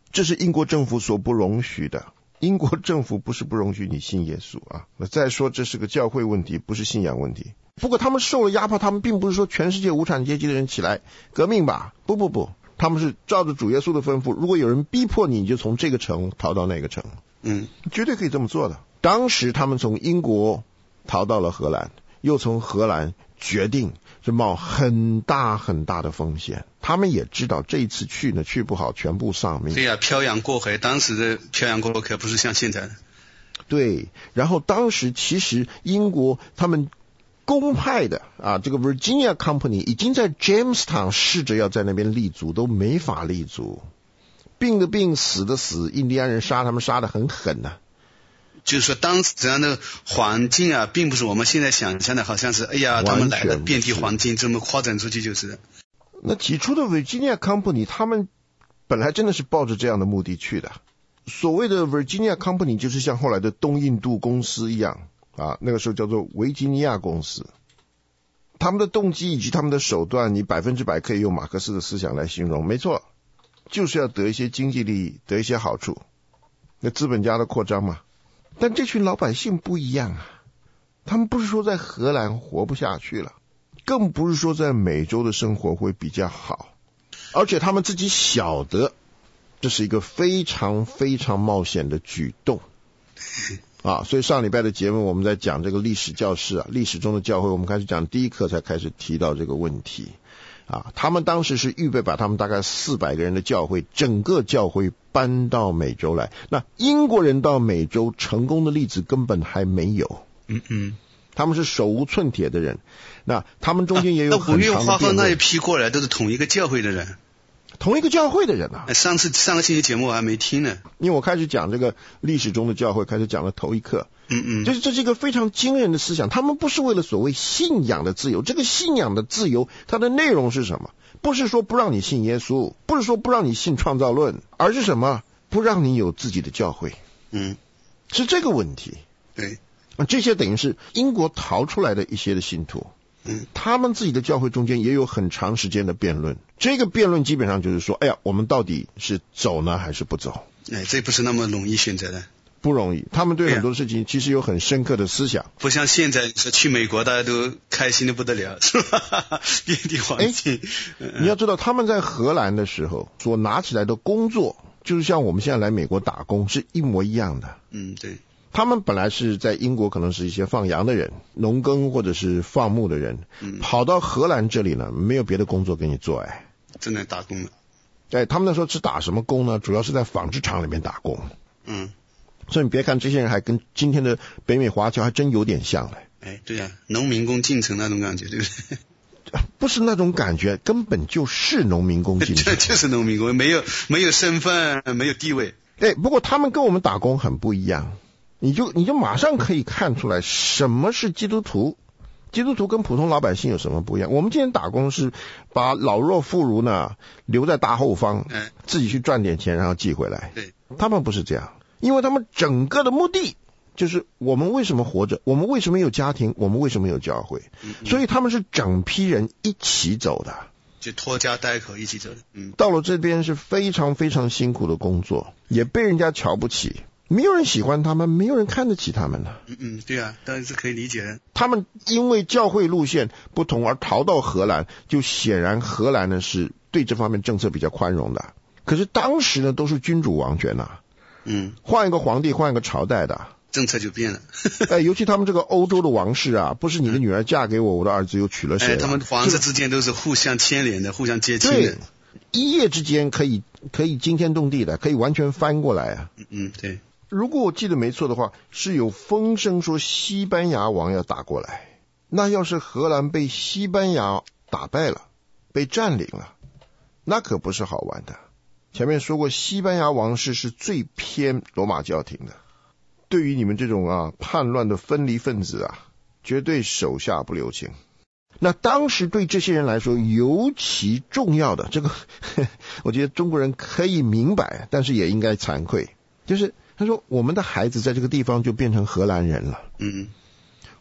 这是英国政府所不容许的。英国政府不是不容许你信耶稣啊，那再说这是个教会问题，不是信仰问题。不过他们受了压迫，他们并不是说全世界无产阶级的人起来革命吧，不不不，他们是照着主耶稣的吩咐，如果有人逼迫你，你就从这个城逃到那个城， 嗯， 绝对可以这么做的。当时他们从英国逃到了荷兰，又从荷兰决定是冒很大很大的风险，他们也知道这一次去呢，去不好全部丧命。 对呀、啊，漂洋过海，当时的漂洋过海可不是像现在的。 对，然后当时其实英国他们公派的啊，这个 Virginia Company 已经在 Jamestown 试着要在那边立足，都没法立足，病的病，死的死，印第安人杀他们杀得很狠呐、啊。 就是说当时这样的环境啊，并不是我们现在想象的好像是哎呀他们来的遍地黄金这么发展出去就是的。 那起初的 Virginia Company 他们本来真的是抱着这样的目的去的，所谓的 Virginia Company 就是像后来的东印度公司一样啊，那个时候叫做维吉尼亚公司。他们的动机以及他们的手段，你百分之百可以用马克思的思想来形容，没错，就是要得一些经济利益，得一些好处，那资本家的扩张嘛。但这群老百姓不一样啊，他们不是说在荷兰活不下去了，更不是说在美洲的生活会比较好，而且他们自己晓得这是一个非常非常冒险的举动啊。所以上礼拜的节目我们在讲这个历史教室啊，历史中的教会，我们开始讲第一课才开始提到这个问题啊。他们当时是预备把他们大概四百个人的教会，整个教会搬到美洲来。那英国人到美洲成功的例子根本还没有， 嗯嗯， 他们是手无寸铁的人。那他们中间也有很长的辩论。 那不用花放那一批过来都是同一个教会的人， 同一个教会的人啊。 上次上个星期节目我还没听呢， 因为我开始讲这个历史中的教会，开始讲了头一课。 嗯嗯， 就是这是一个非常惊人的思想，他们不是为了所谓信仰的自由，这个信仰的自由它的内容是什么？不是说不让你信耶稣，不是说不让你信创造论，而是什么？不让你有自己的教会。 嗯， 是这个问题。 对， 这些等于是英国逃出来的一些的信徒， 嗯， 他们自己的教会中间也有很长时间的辩论，这个辩论基本上就是说，哎呀，我们到底是走呢还是不走？ 哎，这不是那么容易选择的。 不容易，他们对很多事情其实有很深刻的思想， 不像现在说去美国大家都开心的不得了，是吧？遍地黄金。 你要知道他们在荷兰的时候所拿起来的工作，就是像我们现在来美国打工是一模一样的。 嗯，对。 他们本来是在英国可能是一些放羊的人，农耕或者是放牧的人， 嗯， 跑到荷兰这里呢，没有别的工作给你做，哎， 真的打工了。 哎，他们那时候是打什么工呢？主要是在纺织厂里面打工。 嗯。 所以你别看这些人还跟今天的北美华侨还真有点像嘞。 哎，对呀、啊，农民工进城那种感觉，对不对？ 不是那种感觉，根本就是农民工进城。 这就是农民工，没有没有身份，没有地位。 哎，不过他们跟我们打工很不一样，你就你就马上可以看出来什么是基督徒。基督徒跟普通老百姓有什么不一样？我们今天打工是把老弱妇孺呢留在大后方， 哎， 自己去赚点钱，然后寄回来。 对， 他们不是这样。因为他们整个的目的就是我们为什么活着，我们为什么有家庭，我们为什么有教会， 嗯嗯， 所以他们是整批人一起走的， 就拖家带口一起走的。嗯， 到了这边是非常非常辛苦的工作，也被人家瞧不起，没有人喜欢他们，没有人看得起他们的。 嗯嗯，对啊，当然是可以理解的。 他们因为教会路线不同而逃到荷兰，就显然荷兰呢是对这方面政策比较宽容的。可是当时呢都是君主王权啊。 嗯， 换一个皇帝，换一个朝代的政策就变了。 哎，尤其他们这个欧洲的王室啊，不是你的女儿嫁给我，我的儿子又娶了谁、啊哎？他们皇室之间都是互相牵连的，互相接亲的。 对，一夜之间可以可以惊天动地的，可以完全翻过来啊。 嗯嗯，对。 如果我记得没错的话，是有风声说西班牙王要打过来。那要是荷兰被西班牙打败了，被占领了，那可不是好玩的。前面说过，西班牙王室是最偏罗马教廷的，对于你们这种啊叛乱的分离分子啊，绝对手下不留情。那当时对这些人来说尤其重要的，这个我觉得中国人可以明白，但是也应该惭愧，就是他说我们的孩子在这个地方就变成荷兰人了。 嗯，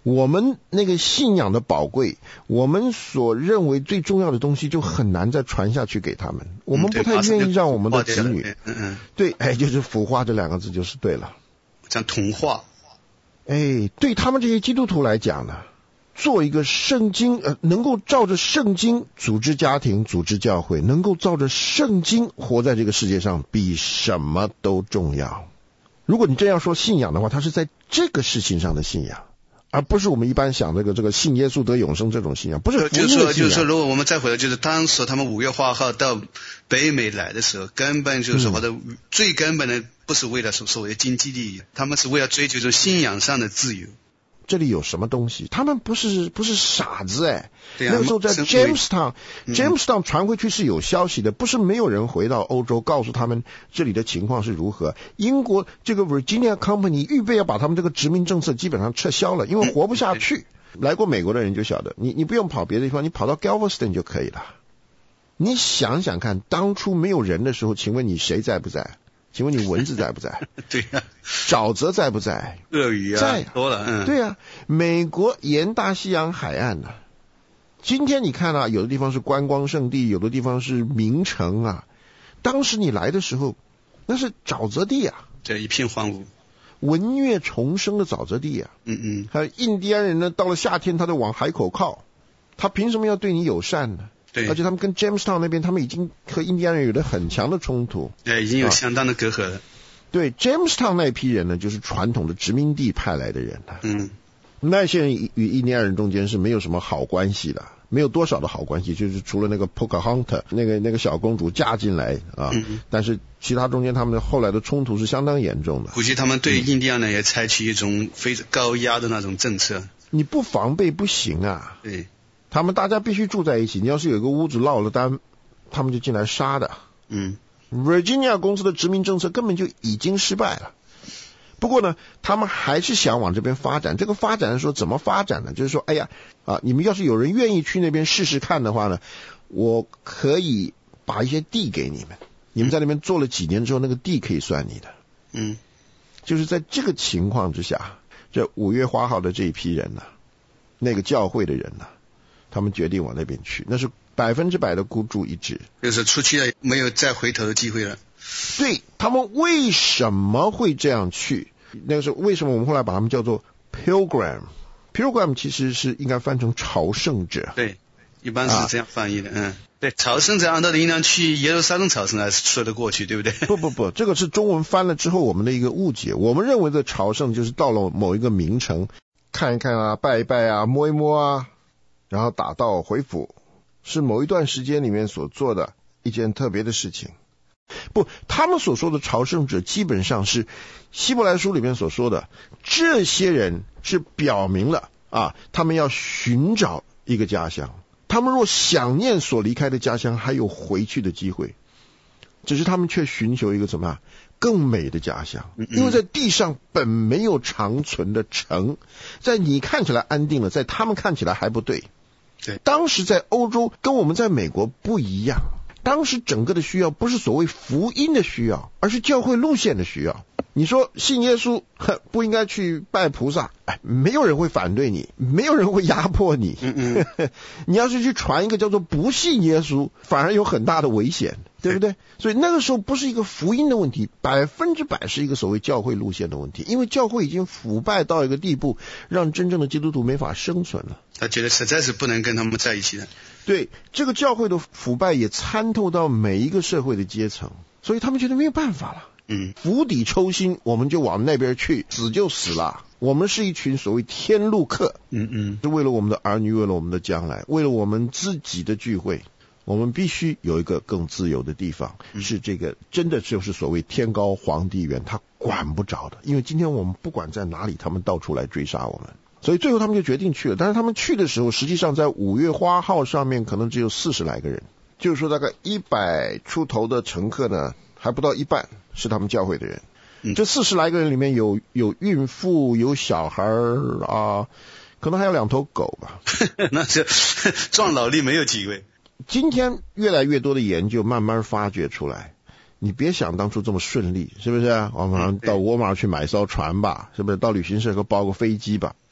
我们那个信仰的宝贵，我们所认为最重要的东西就很难再传下去给他们，我们不太愿意让我们的子女， 嗯嗯， 对，哎，就是腐化这两个字就是对了， 像同化， 哎，对他们这些基督徒来讲呢，做一个圣经，呃，能够照着圣经组织家庭、组织教会，能够照着圣经活在这个世界上，比什么都重要。如果你真要说信仰的话，它是在这个事情上的信仰，而不是我们一般想这个这个信耶稣得永生这种信仰，不是福音的信仰。 就是说，就是说，如果我们再回来，就是当时他们五月花号到北美来的时候，根本就是说的、嗯、最根本的不是为了所谓的经济利益，他们是为了追求这信仰上的自由。 这里有什么东西？他们不是不是傻子哎！ 对啊、 那个时候在 Jamestown，Jamestown、嗯、传回去是有消息的，不是没有人回到欧洲告诉他们这里的情况是如何。英国这个 Virginia Company 预备要把他们这个殖民政策基本上撤销了，因为活不下去。嗯、来过美国的人就晓得，你你不用跑别的地方，你跑到 Galveston 就可以了。你想想看，当初没有人的时候，请问你谁在不在？请问你蚊子在不在？ 对呀、啊， 沼泽在不在？ 鳄鱼啊， 在多了。嗯， 对啊，美国沿大西洋海岸呢、啊，今天你看啊，有的地方是观光胜地，有的地方是名城啊。当时你来的时候，那是沼泽地啊， 对，一片荒芜， 文nghệ重生的沼泽地啊。 嗯嗯， 还有印第安人呢，到了夏天他都往海口靠，他凭什么要对你友善呢？ 对， 而且他们跟 Jamestown 那边，他们已经和印第安人有了很强的冲突， 对，已经有相当的隔阂了。啊、 对 ，Jamestown 那批人呢，就是传统的殖民地派来的人了。 嗯， 那些人与印第安人中间是没有什么好关系的，没有多少的好关系，就是除了那个 Pocahontas 那个那个小公主嫁进来啊，嗯、但是其他中间他们后来的冲突是相当严重的。 估计他们对印第安人也采取一种非常高压的那种政策， 你不防备不行啊。 对。 他们大家必须住在一起，你要是有一个屋子落了单，他们就进来杀的。 嗯 ，Virginia 公司的殖民政策根本就已经失败了。不过呢，他们还是想往这边发展。这个发展说怎么发展呢？就是说，哎呀，啊，你们要是有人愿意去那边试试看的话呢，我可以把一些地给你们，你们在那边做了几年之后，那个地可以算你的。 嗯， 就是在这个情况之下，这五月花号的这一批人呢、啊，那个教会的人呢、啊。他们决定往那边去，那是百分之百的孤注一掷， 就是出去了没有再回头的机会了。 对，他们为什么会这样去？那个时候为什么我们后来把他们叫做 Pilgrim？ Pilgrim 其实是应该翻成朝圣者。 对，一般是这样翻译的。啊、嗯，对，朝圣者按道理应当去耶路撒冷朝圣才说得过去，对不对？ 不不不，这个是中文翻了之后我们的一个误解。我们认为的朝圣就是到了某一个名城看一看啊，拜一拜啊，摸一摸啊。然后打道回府，是某一段时间里面所做的一件特别的事情。不，他们所说的朝圣者基本上是希伯来书里面所说的，这些人是表明了啊，他们要寻找一个家乡，他们若想念所离开的家乡，还有回去的机会，只是他们却寻求一个怎么样更美的家乡，因为在地上本没有长存的城，在你看起来安定了，在他们看起来还不对。 对， 当时在欧洲跟我们在美国不一样，当时整个的需要不是所谓福音的需要，而是教会路线的需要。你说信耶稣不应该去拜菩萨，哎，没有人会反对你，没有人会压迫你。 嗯嗯你要是去传一个叫做不信耶稣，反而有很大的危险，对不对？所以那个时候不是一个福音的问题，百分之百是一个所谓教会路线的问题，因为教会已经腐败到一个地步，让真正的基督徒没法生存了。 他觉得实在是不能跟他们在一起的。 对，这个教会的腐败也参透到每一个社会的阶层，所以他们觉得没有办法了。 嗯， 釜底抽薪，我们就往那边去，死就死了。我们是一群所谓天路客， 嗯嗯， 是为了我们的儿女，为了我们的将来，为了我们自己的聚会，我们必须有一个更自由的地方。嗯、是这个真的就是所谓天高皇帝远，他管不着的。因为今天我们不管在哪里，他们到处来追杀我们，所以最后他们就决定去了。但是他们去的时候，实际上在五月花号上面可能只有四十来个人，就是说大概一百出头的乘客呢，还不到一半是他们教会的人。嗯、这四十来个人里面有有孕妇，有小孩啊，可能还有两头狗吧。 那是壮劳力没有几位。 今天越来越多的研究慢慢发掘出来，你别想当初这么顺利，是不是？我们到沃尔玛去买艘船吧，是不是？到旅行社给包个飞机吧。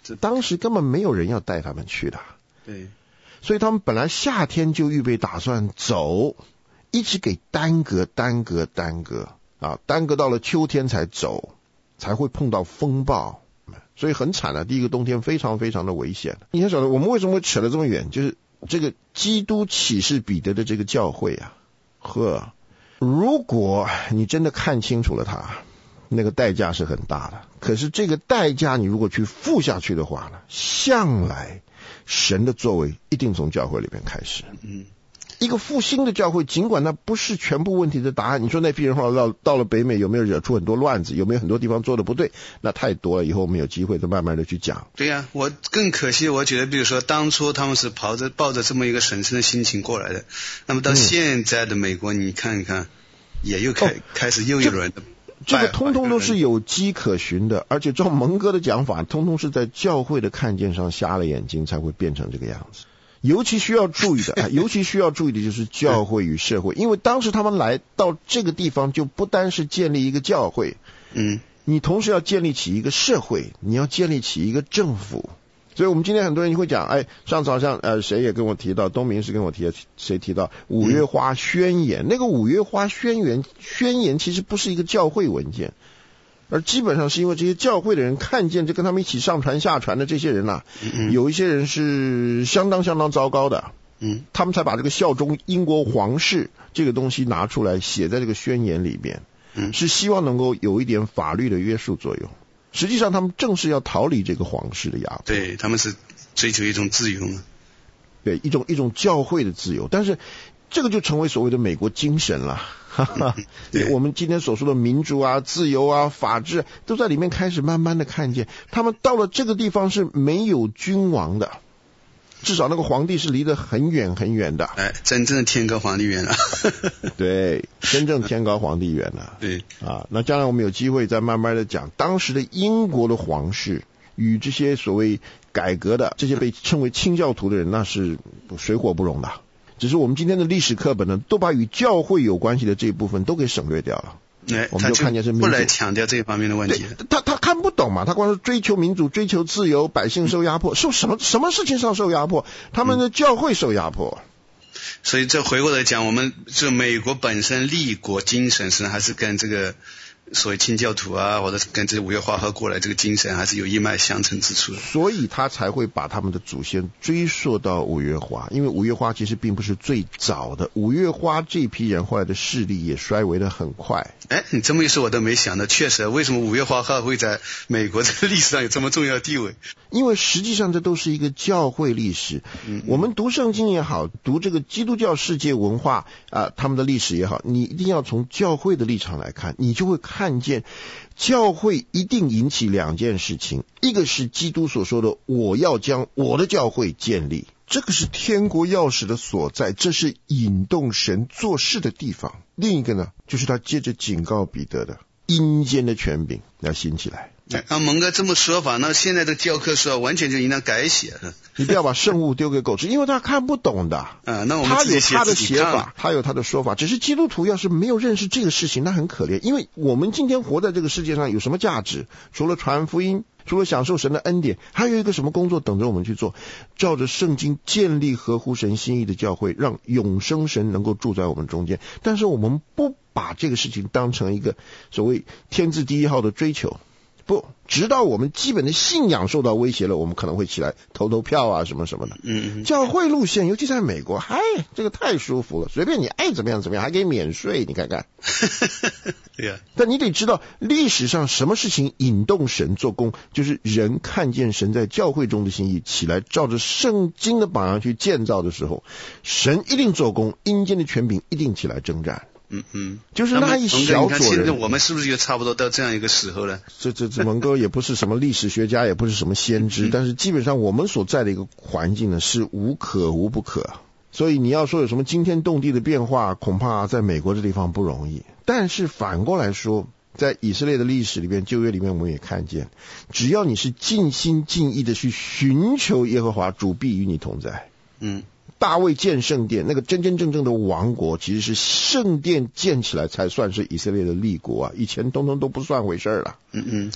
当时根本没有人要带他们去的。 对， 所以他们本来夏天就预备打算走，一直给耽搁耽搁耽搁啊，耽搁到了秋天才走，才会碰到风暴，所以很惨啊。第一个冬天非常非常的危险。你要晓得我们为什么会扯得这么远，就是这个基督启示彼得的这个教会啊，呵，如果你真的看清楚了它，那个代价是很大的。可是这个代价你如果去付下去的话呢，向来神的作为一定从教会里面开始。 嗯， 一个复兴的教会，尽管那不是全部问题的答案，你说那批人后来到到了北美有没有惹出很多乱子，有没有很多地方做的不对，那太多了，以后我们有机会再慢慢的去讲。 对呀、啊，我更可惜，我觉得比如说当初他们是抱着抱着这么一个神圣的心情过来的，那么到现在的美国、嗯、你看一看，也又开、哦、开始又一轮的。 这个通通都是有迹可循的，而且照蒙哥的讲法，通通是在教会的看见上瞎了眼睛才会变成这个样子。尤其需要注意的，尤其需要注意的就是教会与社会，因为当时他们来到这个地方，就不单是建立一个教会， 嗯， 你同时要建立起一个社会，你要建立起一个政府。所以我们今天很多人会讲，哎，上次好像呃谁也跟我提到，东明是跟我提谁提到五月花宣言，嗯、那个五月花宣言宣言其实不是一个教会文件，而基本上是因为这些教会的人看见这跟他们一起上传下传的这些人啊， 嗯、 有一些人是相当相当糟糕的， 嗯， 他们才把这个效忠英国皇室这个东西拿出来写在这个宣言里面， 嗯， 是希望能够有一点法律的约束作用。实际上他们正是要逃离这个皇室的压迫， 对，他们是追求一种自由嘛， 对，一种一种教会的自由，但是这个就成为所谓的美国精神了。哈哈， 对， 我们今天所说的民主啊、自由啊、法治，都在里面开始慢慢的看见，他们到了这个地方是没有君王的，至少那个皇帝是离得很远很远的。 哎，真正的天高皇帝远了。 对，真正天高皇帝远了。 对啊，那将来我们有机会再慢慢的讲当时的英国的皇室与这些所谓改革的这些被称为清教徒的人，那是水火不容的。只是我们今天的历史课本呢，都把与教会有关系的这一部分都给省略掉了。 哎， 我们就看见是民主， 不来强调这一方面的问题。 他他看不懂嘛，他光是追求民主、追求自由，百姓受压迫，受什么什么事情上受压迫？他们的教会受压迫。 嗯，所以这回过来讲，我们这美国本身立国精神实际上还是跟这个所谓清教徒啊，或者跟这五月花和过来这个精神还是有一脉相承之处的， 所以他才会把他们的祖先追溯到五月花。因为五月花其实并不是最早的，五月花这批人后来的势力也衰微得很快。 哎，你这么一说我都没想到，确实为什么五月花号会在美国这个历史上有这么重要的地位？ 因为实际上这都是一个教会历史。 嗯， 我们读圣经也好，读这个基督教世界文化啊、呃，他们的历史也好，你一定要从教会的立场来看，你就会看见教会一定引起两件事情，一个是基督所说的我要将我的教会建立，这个是天国钥匙的所在，这是引动神做事的地方。另一个呢，就是他接着警告彼得的阴间的权柄要兴起来。 按蒙哥这么说法，那现在的教科书完全就应当改写了。 你不要把圣物丢给狗吃，因为他看不懂的。 啊，那我们他有他的写写法，他有他的说法。只是基督徒要是没有认识这个事情，那很可怜。因为我们今天活在这个世界上有什么价值？除了传福音，除了享受神的恩典，还有一个什么工作等着我们去做？照着圣经建立合乎神心意的教会，让永生神能够住在我们中间。但是我们不把这个事情当成一个所谓天字第一号的追求。不，直到我们基本的信仰受到威胁了，我们可能会起来投投票啊，什么什么的。 嗯， 教会路线，尤其在美国，嗨，这个太舒服了，随便你爱怎么样怎么样，还给免税，你看看。 对呀。 但你得知道，历史上什么事情引动神做工，就是人看见神在教会中的心意，起来照着圣经的榜样去建造的时候，神一定做工，阴间的权柄一定起来征战。 嗯嗯， 就是那一小撮人。 现在我们是不是就差不多到这样一个时候了？ 这这这蒙哥也不是什么历史学家，也不是什么先知，但是基本上我们所在的一个环境呢，是无可无不可。所以你要说有什么惊天动地的变化，恐怕在美国这地方不容易。但是反过来说，在以色列的历史里边，旧约里面我们也看见，只要你是尽心尽意的去寻求耶和华，主必与你同在。 嗯。 大卫建圣殿，那个真真正正的王国，其实是圣殿建起来才算是以色列的立国啊，以前通通都不算回事了。 嗯嗯，对。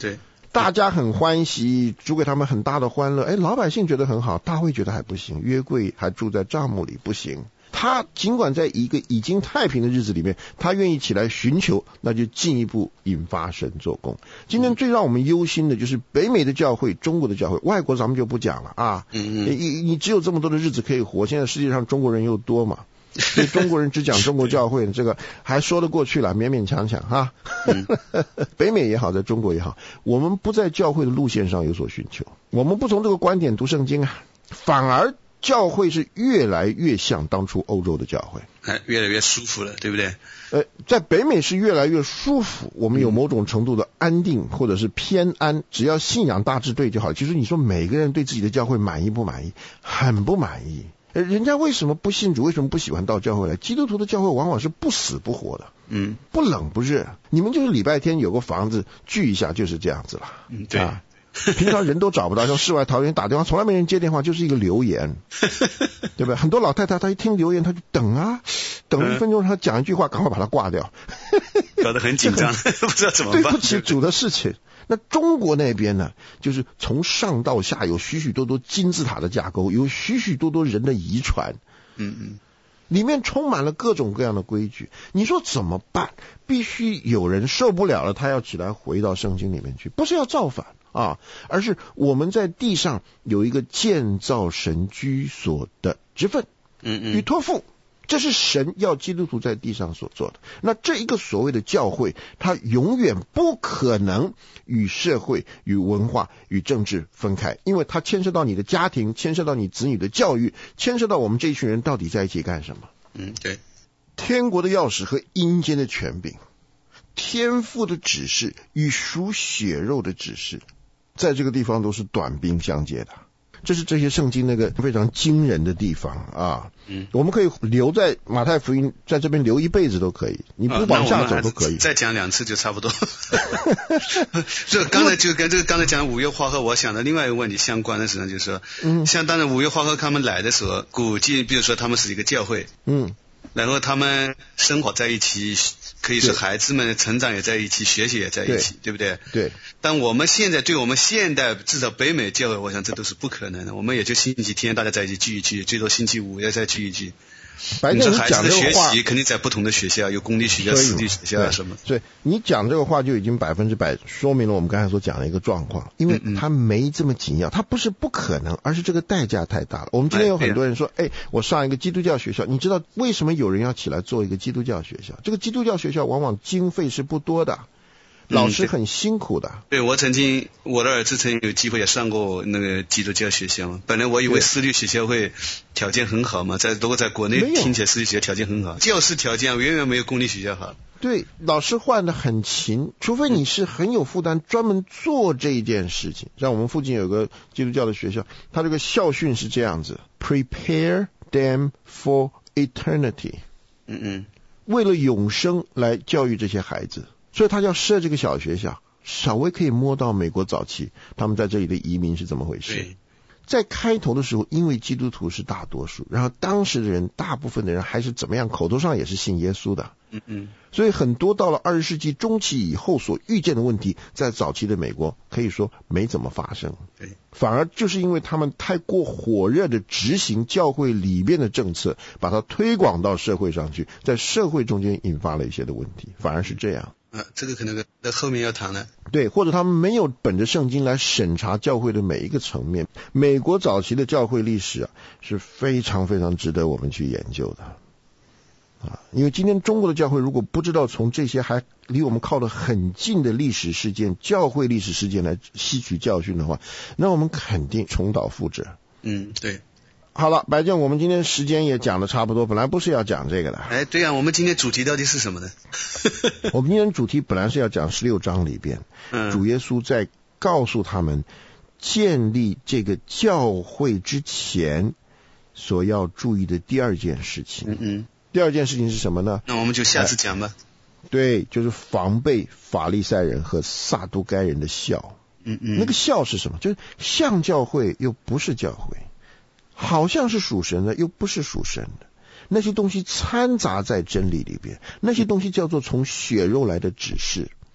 大家很欢喜，煮给他们很大的欢乐。哎，老百姓觉得很好，大卫觉得还不行，约柜还住在帐幕里不行。他尽管在一个已经太平的日子里面，他愿意起来寻求，那就进一步引发神做工。今天最让我们忧心的就是北美的教会、中国的教会，外国咱们就不讲了啊。嗯嗯，你你只有这么多的日子可以活，现在世界上中国人又多嘛，所以中国人只讲中国教会，这个还说得过去了，勉勉强强哈。嗯、北美也好，在中国也好，我们不在教会的路线上有所寻求，我们不从这个观点读圣经啊，反而教会是越来越像当初欧洲的教会， 哎，越来越舒服了，对不对？ 呃，在北美是越来越舒服，我们有某种程度的安定或者是偏安，只要信仰大致对就好。其实你说每个人对自己的教会满意不满意？很不满意。人家为什么不信主？为什么不喜欢到教会来？基督徒的教会往往是不死不活的，嗯，不冷不热。你们就是礼拜天有个房子聚一下，就是这样子了， 嗯，对。啊平常人都找不到，像世外桃源打电话，从来没人接电话，就是一个留言，对吧？很多老太太她一听留言，她就等啊，等了一分钟，她讲一句话，赶快把它挂掉， 搞得很紧张，不知道怎么办。 对不起主的事情。那中国那边呢，就是从上到下有许许多多金字塔的架构，有许许多多人的遗传，嗯嗯，里面充满了各种各样的规矩。你说怎么办？必须有人受不了了，他要起来回到圣经里面去，不是要造反啊，而是我们在地上有一个建造神居所的职分，嗯嗯，与托付，这是神要基督徒在地上所做的。那这一个所谓的教会，它永远不可能与社会、与文化、与政治分开，因为它牵涉到你的家庭，牵涉到你子女的教育，牵涉到我们这一群人到底在一起干什么。 嗯，对。 天国的钥匙和阴间的权柄，天父的指示与属血肉的指示，在这个地方都是短兵相接的。这是这些圣经那个非常惊人的地方啊！嗯，我们可以留在马太福音，在这边留一辈子都可以，你不往下走都可以。 啊、再讲两次就差不多。这刚才就跟这个刚才讲五月花鹤，我想的另外一个问题相关的，实际上就是说，嗯，像当然五月花鹤他们来的时候，估计比如说他们是一个教会，嗯。然后他们生活在一起，可以说孩子们成长也在一起，学习也在一起， 对, 对不对？ 对。 但我们现在对我们现代至少北美教会，我想这都是不可能的。我们也就星期天大家在一起聚一聚，最多星期五也再聚一聚。你说孩子的学习肯定在不同的学校，有公立学校、私立学校啊什么。 所以你讲这个话就已经百分之百说明了我们刚才所讲的一个状况，因为他没这么紧要，他不是不可能，而是这个代价太大了。我们今天有很多人说，哎，我上一个基督教学校，你知道为什么有人要起来做一个基督教学校？这个基督教学校往往经费是不多的。老师很辛苦的。嗯、 对, 对我曾经我的儿子曾经有机会也上过那个基督教学校，本来我以为私立学校会条件很好嘛，在如果在国内听起来私立学校条件很好，教师条件远远没有公立学校好。 对，老师换得很勤，除非你是很有负担专门做这件事情。像我们附近有个基督教的学校，他这个校训是这样子 Prepare them for eternity， 嗯嗯，为了永生来教育这些孩子，所以他要设这个小学校，稍微可以摸到美国早期他们在这里的移民是怎么回事。在开头的时候，因为基督徒是大多数，然后当时的人大部分的人还是怎么样，口头上也是信耶稣的，嗯嗯，所以很多到了二十世纪中期以后所遇见的问题，在早期的美国可以说没怎么发生，对，反而就是因为他们太过火热的执行教会里边的政策，把它推广到社会上去，在社会中间引发了一些的问题，反而是这样。 啊，这个可能在后面要谈了。 对，或者他们没有本着圣经来审查教会的每一个层面。美国早期的教会历史啊，是非常非常值得我们去研究的。啊，因为今天中国的教会如果不知道从这些还离我们靠得很近的历史事件、教会历史事件来吸取教训的话，那我们肯定重蹈覆辙。 嗯，对。 好了，白健，我们今天时间也讲得差不多，本来不是要讲这个的。 哎，对啊，我们今天主题到底是什么呢？ 我们今天主题本来是要讲十六章里边，嗯、主耶稣在告诉他们建立这个教会之前所要注意的第二件事情。嗯嗯。第二件事情是什么呢？ 那我们就下次讲吧。 对，就是防备法利赛人和撒都该人的笑。嗯嗯。那个笑是什么？就是像教会又不是教会。好像是属神的，又不是属神的，那些东西掺杂在真理里边，那些东西叫做从血肉来的指示。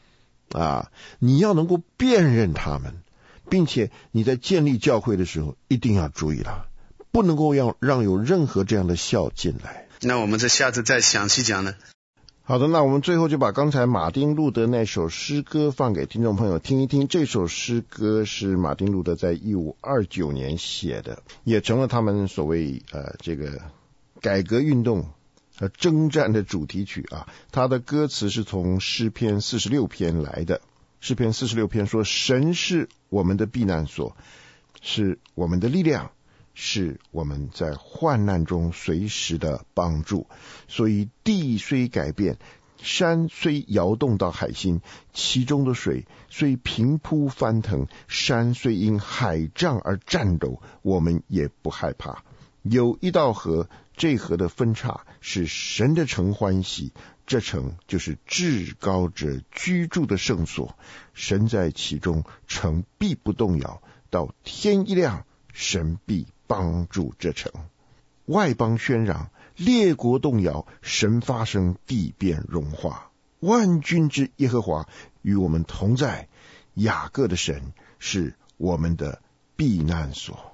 啊，你要能够辨认他们，并且你在建立教会的时候一定要注意了，不能够让让有任何这样的笑进来。 那我们这下次再详细讲呢。 好的，那我们最后就把刚才马丁路德那首诗歌放给听众朋友听一听。这首诗歌是马丁路德在一五二九年写的，也成了他们所谓呃这个改革运动呃征战的主题曲啊。他的歌词是从诗篇四十六篇来的。诗篇四十六篇说，神是我们的避难所，是我们的力量，是我们在患难中随时的帮助。所以地虽改变，山虽摇动到海心，其中的水虽平铺翻腾，山虽因海涨而颤抖，我们也不害怕。有一道河，这河的分叉是神的城欢喜，这城就是至高者居住的圣所，神在其中，城必不动摇，到天一亮，神必帮助这城。外邦喧嚷，列国动摇，神发声，地变融化。万军之耶和华与我们同在，雅各的神是我们的避难所。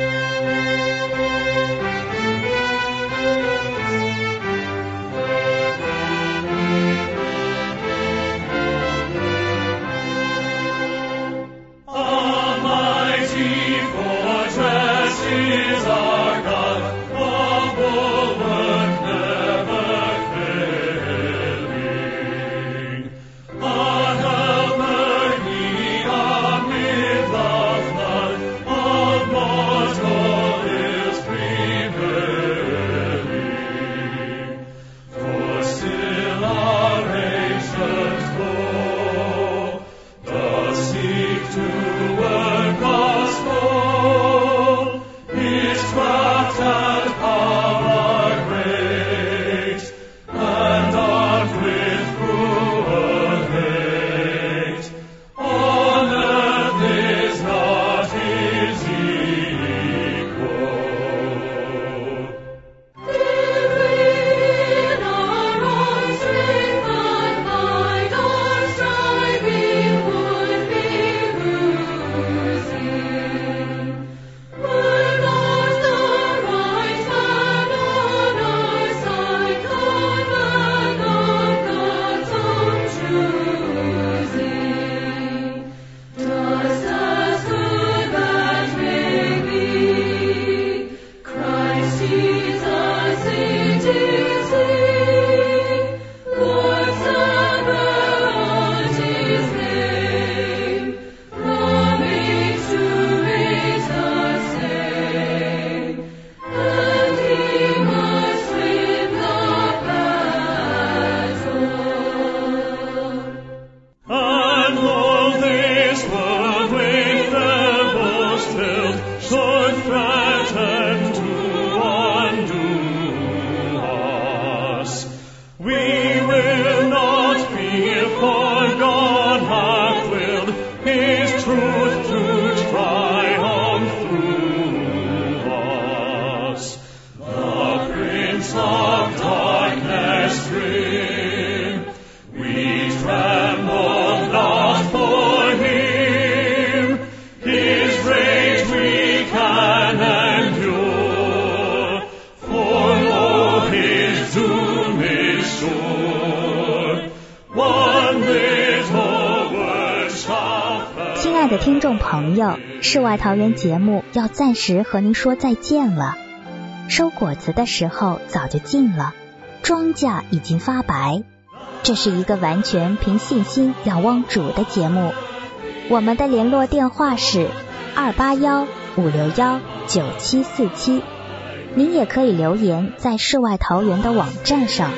亲爱的听众朋友，世外桃源节目要暂时和您说再见了。收果子的时候早就近了，庄稼已经发白。这是一个完全凭信心仰望主的节目。我们的联络电话是二八一五六一九七四七，您也可以留言在世外桃源的网站上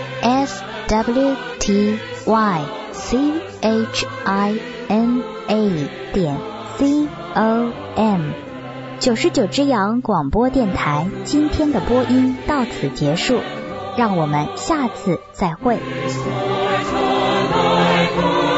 s w t y c h i n a 点 c o m。 九十九之阳广播电台今天的播音到此结束，让我们下次再会。